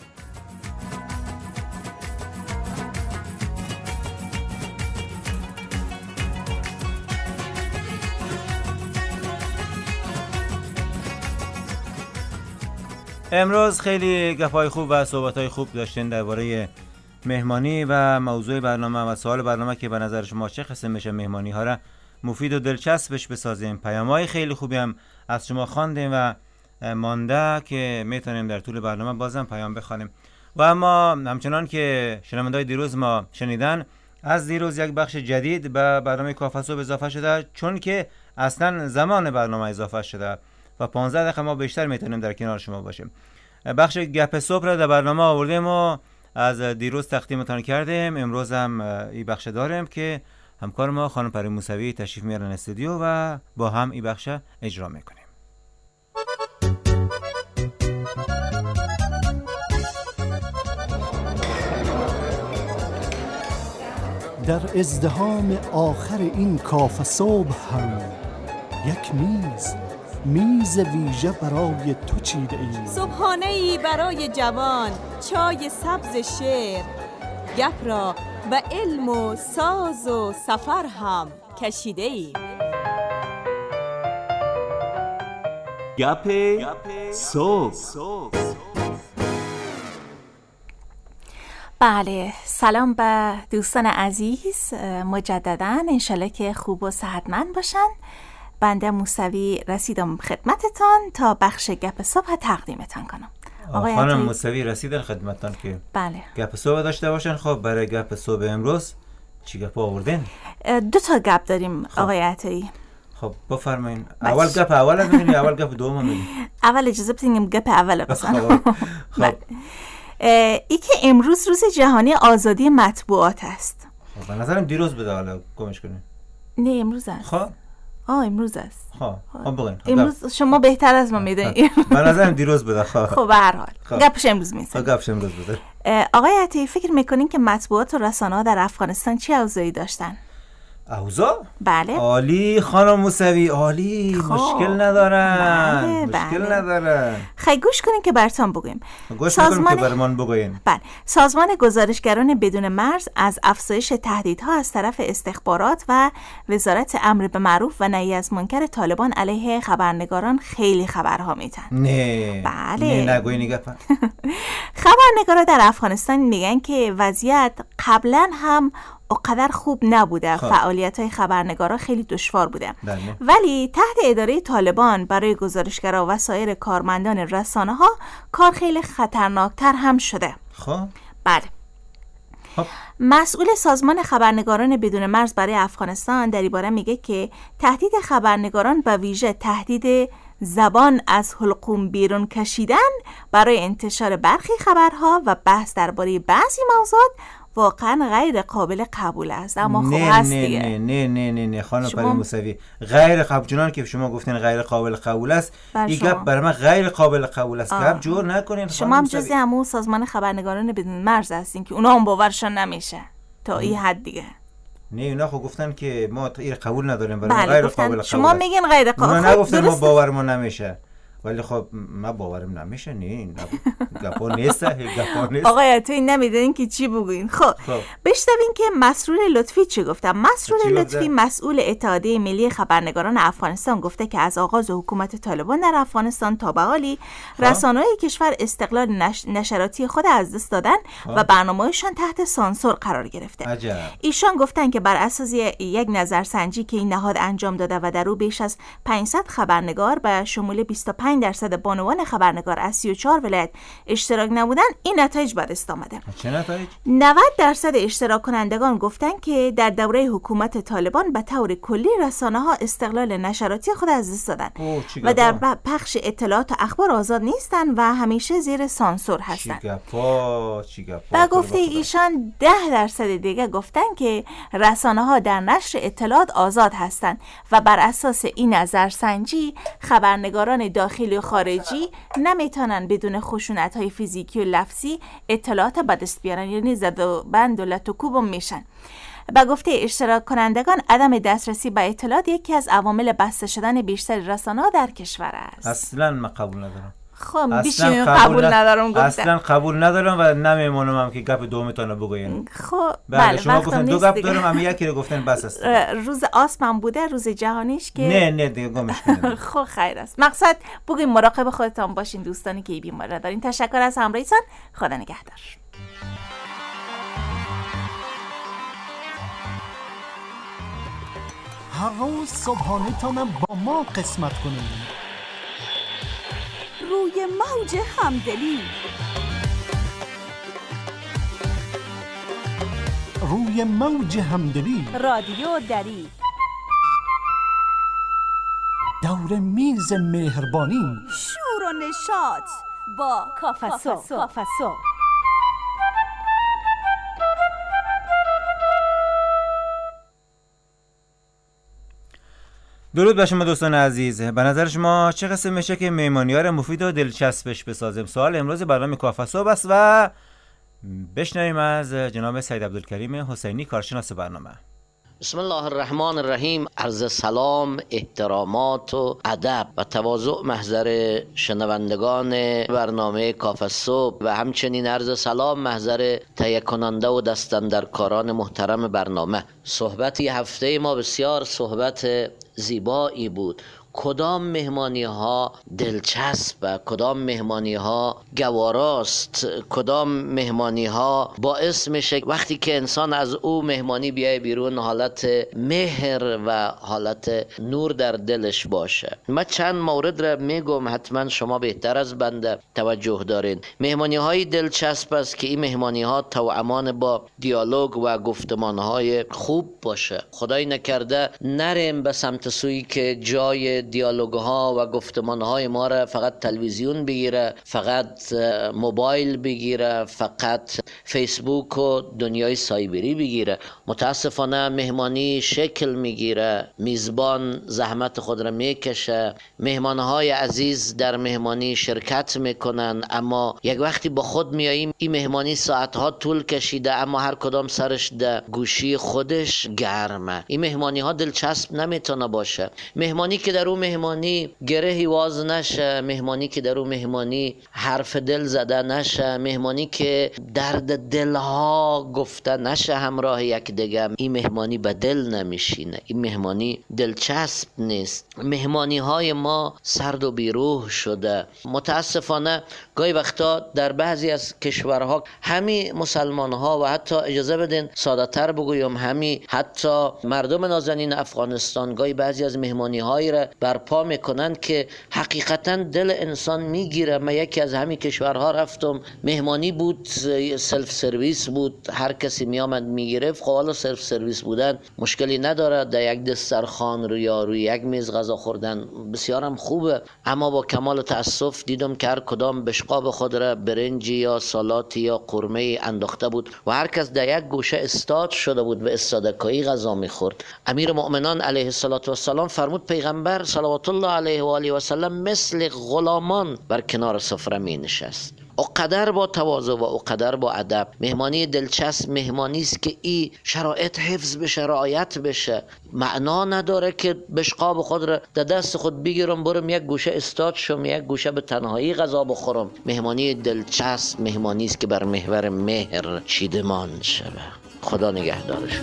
امروز خیلی گپای خوب و صحبتای خوب داشتین درباره مهمانی و موضوع برنامه و سوال برنامه که به نظر شما چه قسم میشه مهمانی ها را مفید و دلچسبش بسازیم. پیام‌های خیلی خوبی هم از شما خواندیم و مانده که میتونیم در طول برنامه بازم پیام بخوانیم. و اما همچنان که شنونده‌های دیروز ما شنیدن، از دیروز یک بخش جدید به برنامه کافه صبح اضافه شده، چون که اصلا زمان برنامه اضافه شده و تا 15 دقیقه ما بیشتر میتونیم در کنار شما باشیم. بخش گپ صبح را در برنامه آوردیم و از دیروز تقدیمتان کردیم. امروز هم این بخش داریم که همکار ما خانم پری موسوی تشریف میارن استودیو و با هم این بخش اجرا میکنیم. در ازدحام آخر این کافه صبح هم یک میز ویژه برای تو چیده ایم. صبحانه‌ای برای جوان، چای سبز شعر، گپ را به علم و ساز و سفر هم کشیده ایم. گپ صبح. بله، سلام به دوستان عزیز مجددا، انشالله که خوب و صحتمند باشن. بنده موسوی رسیدم خدمتتان تا بخش گپ صبح تقدیمتان کنم. خانم موسوی رسیدن خدمتتان که بله گپ صبح داشته باشن. خب برای گپ صبح امروز چی گپ آوردین؟ 2 تا گپ داریم آقای عطایی. خب بفرمایین. اول گپ اول بگین، اول گپ دوم بگین. اول اجازه بدین گپ اول بزنم. خب ای که امروز روز جهانی آزادی مطبوعات است. خب به نظرم دیروز بده، حالا گمش کنین. نه امروز است. خب امروز است. خب بگین. امروز شما بهتر از ما میدونید. به نظرم دیروز بده. خب به هر حال گپش امروز میزنیم. گپش امروز بده. آقای عطایی فکر میکنین که مطبوعات و رسانه‌ها در افغانستان چه اوضاعی داشتن؟ اوضاع؟ بله. عالی خانم موسوی، عالی. مشکل ندارن. مشکل ندارن. خیلی گوش کنین که براتون بگویم. گوش کنین که برمان بگوین. بله. سازمان گزارشگران بدون مرز از افزایش تهدیدها از طرف استخبارات و وزارت امر به معروف و نهی از منکر طالبان علیه خبرنگاران خیلی خبرها میدن. نه. بله. نه نگوین گپ. خبرنگارا در افغانستان میگن که وضعیت قبلا هم اونقدر خوب نبوده. فعالیت‌های خبرنگارا خیلی دشوار بوده. ولی تحت اداره طالبان برای گزارشگرا و سایر کارمندان رسانه‌ها کار خیلی خطرناکتر هم شده. خب بله. مسئول سازمان خبرنگاران بدون مرز برای افغانستان در این باره میگه که تهدید خبرنگاران به ویژه تهدید زبان از حلقوم بیرون کشیدن برای انتشار برخی خبرها و بحث درباره بعضی موضوعات واقعا غیر قابل قبول است. اما خب هست دیگه. نه خانم پری موسوی، غیر قابل، چنان که شما گفتین غیر قابل قبول است، این گپ برای من غیر قابل قبول است. گپ جور نکنین. شما هم جزء همون سازمان خبرنگاران بدون مرز هستین که اونا هم باورشون نمیشه تا این حد دیگه. نه اونا خب گفتن که ما غیر قبول نداریم، برای غیر قابل قبول. شما میگین غیر قابل. اونا نگفتن ما باورمون نمیشه، ولی خب ما باورم نمیشه. نه گپا نیست. آقای عطایی نمیدونین که چی بگوین. خب بشنوین که مسرور لطفی چی گفته. مسرور لطفی مسئول اتحادیه ملی خبرنگاران افغانستان گفته که از آغاز حکومت طالبان در افغانستان تا به حالی رسانه‌های کشور استقلال نشراتی خود از دست دادن و برنامه‌هایشان تحت سانسور قرار گرفته. عجب. ایشان گفتن که بر اساس یک نظرسنجی که این نهاد انجام داده و در او بیش از 500 خبرنگار به شمول 25% بانوان خبرنگار از 34 ولایت اشتراک نمودن، این نتایج به دست آمده. چه نتایج؟ 90% اشتراک کنندگان گفتن که در دوره حکومت طالبان به طور کلی رسانه‌ها استقلال نشراتی خود از دست دادن و در پخش اطلاعات و اخبار آزاد نیستن و همیشه زیر سانسور هستن. و گفته ایشان 10% دیگه گفتن که رسانه‌ها در نشر اطلاعات آزاد هستند و بر اساس این نظرسنجی خبرنگاران داخلی و خارجی نمیتونن بدون خشونت‌های فیزیکی و لفظی اطلاعات به دست بیارن، یعنی زد و بند و لط و کوب میشن. به گفته اشتراک کنندگان عدم دسترسی به اطلاعات یکی از عوامل بسته شدن بیشتر رسانه‌ها در کشور است. اصلا من قبول ندارم. خب بیشتر قبول ندارم گفتم. اصلا قبول ندارم و نمیمونم هم که گپ دومتون بگوین. خب بله شما گفتن 2 گپ دارم، اما یکی رو گفتن بس است. روز آسمان بوده، روز جهانیش که نه دیگه گمش کنید. خب خیر است. مقصد بگیم مراقب خودتان باشین دوستانی که این بیماری دارین. تشکر از همراهیتان. خدا نگهدار. هر روز صبحانه تانم با ما قسمت کنید. روی موج همدلی، روی موج همدلی، رادیو دری، دور میز مهربانی، شور و نشاط با کافسو. درود به شما دوستان عزیز. به نظر شما چه قسم میشه که مهمانی‌ها رو مفید و دلچسبش بسازیم؟ سوال امروز برنامه کافسو است و بشنویم از جناب سید عبدالکریم حسینی، کارشناس برنامه. بسم الله الرحمن الرحیم. عرض سلام، احترامات و ادب و تواضع محضر شنوندگان برنامه کافه صبح و همچنین عرض سلام محضر تهیه کننده و دستاندرکاران محترم برنامه. صحبتی هفته ما بسیار صحبت زیبایی بود. کدام مهمانی ها دلچسب، کدام مهمانی ها گواراست، کدام مهمانی ها باعث میشه وقتی که انسان از او مهمانی بیای بیرون حالت مهر و حالت نور در دلش باشه. من چند مورد را میگم، حتما شما بهتر از بنده توجه دارین. مهمانی های دلچسب است که این مهمانی ها توامان با دیالوگ و گفتمان های خوب باشه. خدای نکرده نریم به سمت سویی که جای دیالوگ ها و گفتمان های ما را فقط تلویزیون بگیره، فقط موبایل بگیره، فقط فیسبوک و دنیای سایبری بگیره. متاسفانه مهمانی شکل میگیره، میزبان زحمت خود را میکشه، مهمان های عزیز در مهمانی شرکت میکنن، اما یک وقتی با خود میاییم این مهمانی ساعت ها طول کشیده اما هر کدام سرش در گوشی خودش گرمه. این مهمانی ها دلچسب نمیتونه باشه. مهمانی که در اون مهمانی گرهی واز نشه، مهمانی که در اون مهمانی حرف دل زده نشه، مهمانی که درد دلها گفته نشه همراه یک دیگه، این مهمانی به دل نمیشینه، این مهمانی دلچسب نیست. مهمانی های ما سرد و بیروح شده. متاسفانه گاهی وقتا در بعضی از کشورها همین مسلمان ها و حتی اجازه بدین ساده تر بگویم همین حتی مردم نازنین افغانستان گاهی بعضی از مهمانی هایی را برپا میکنن که حقیقتا دل انسان میگیره. من یکی از همین کشورها رفتم، مهمانی بود، سلف سرویس بود، هر کسی میامد میگرفت. خب حالا سلف سرویس بودن مشکلی نداره، در یک دسترخوان روی یک میز غذا خوردن بسیارم خوبه، اما با کمال تاسف دیدم که هر کدام بشقاب خود را برنجی یا سالاتی یا قرمه انداخته بود و هر کس در یک گوشه استاد شده بود و استادکایی غذا میخورد. امیر مؤمنان علیه السلام فرمود پیغمبر صلوات الله علیه و آله و سلم مثل غلامان بر کنار سفره می نشست. اقدر با تواضع و اقدر با ادب. مهمانی دلچسب مهمانی است که این شرایط حفظ بشه، رعایت بشه. معنا نداره که بشقاب خود را در دست خود بگیرم برم یک گوشه استاد شم، یک گوشه به تنهایی غذا بخورم. مهمانی دلچسب مهمانی است که بر محور مهر چیدمان شود. خدا نگهدارش.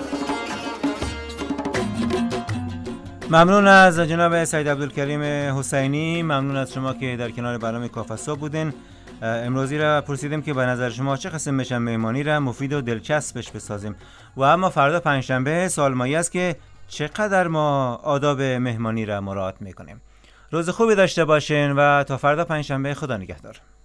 ممنون از جناب سید عبدالکریم حسینی، ممنون از شما که در کنار برنامه کافه صبح بودین. امروزی را پرسیدیم که به نظر شما چه قسم میشن مهمانی را مفید و دلچسبش بسازیم و اما فردا پنجشنبه سوال مایی است که چقدر ما آداب مهمانی را مراعات میکنیم. روز خوبی داشته باشین و تا فردا پنجشنبه، خدا نگهدار.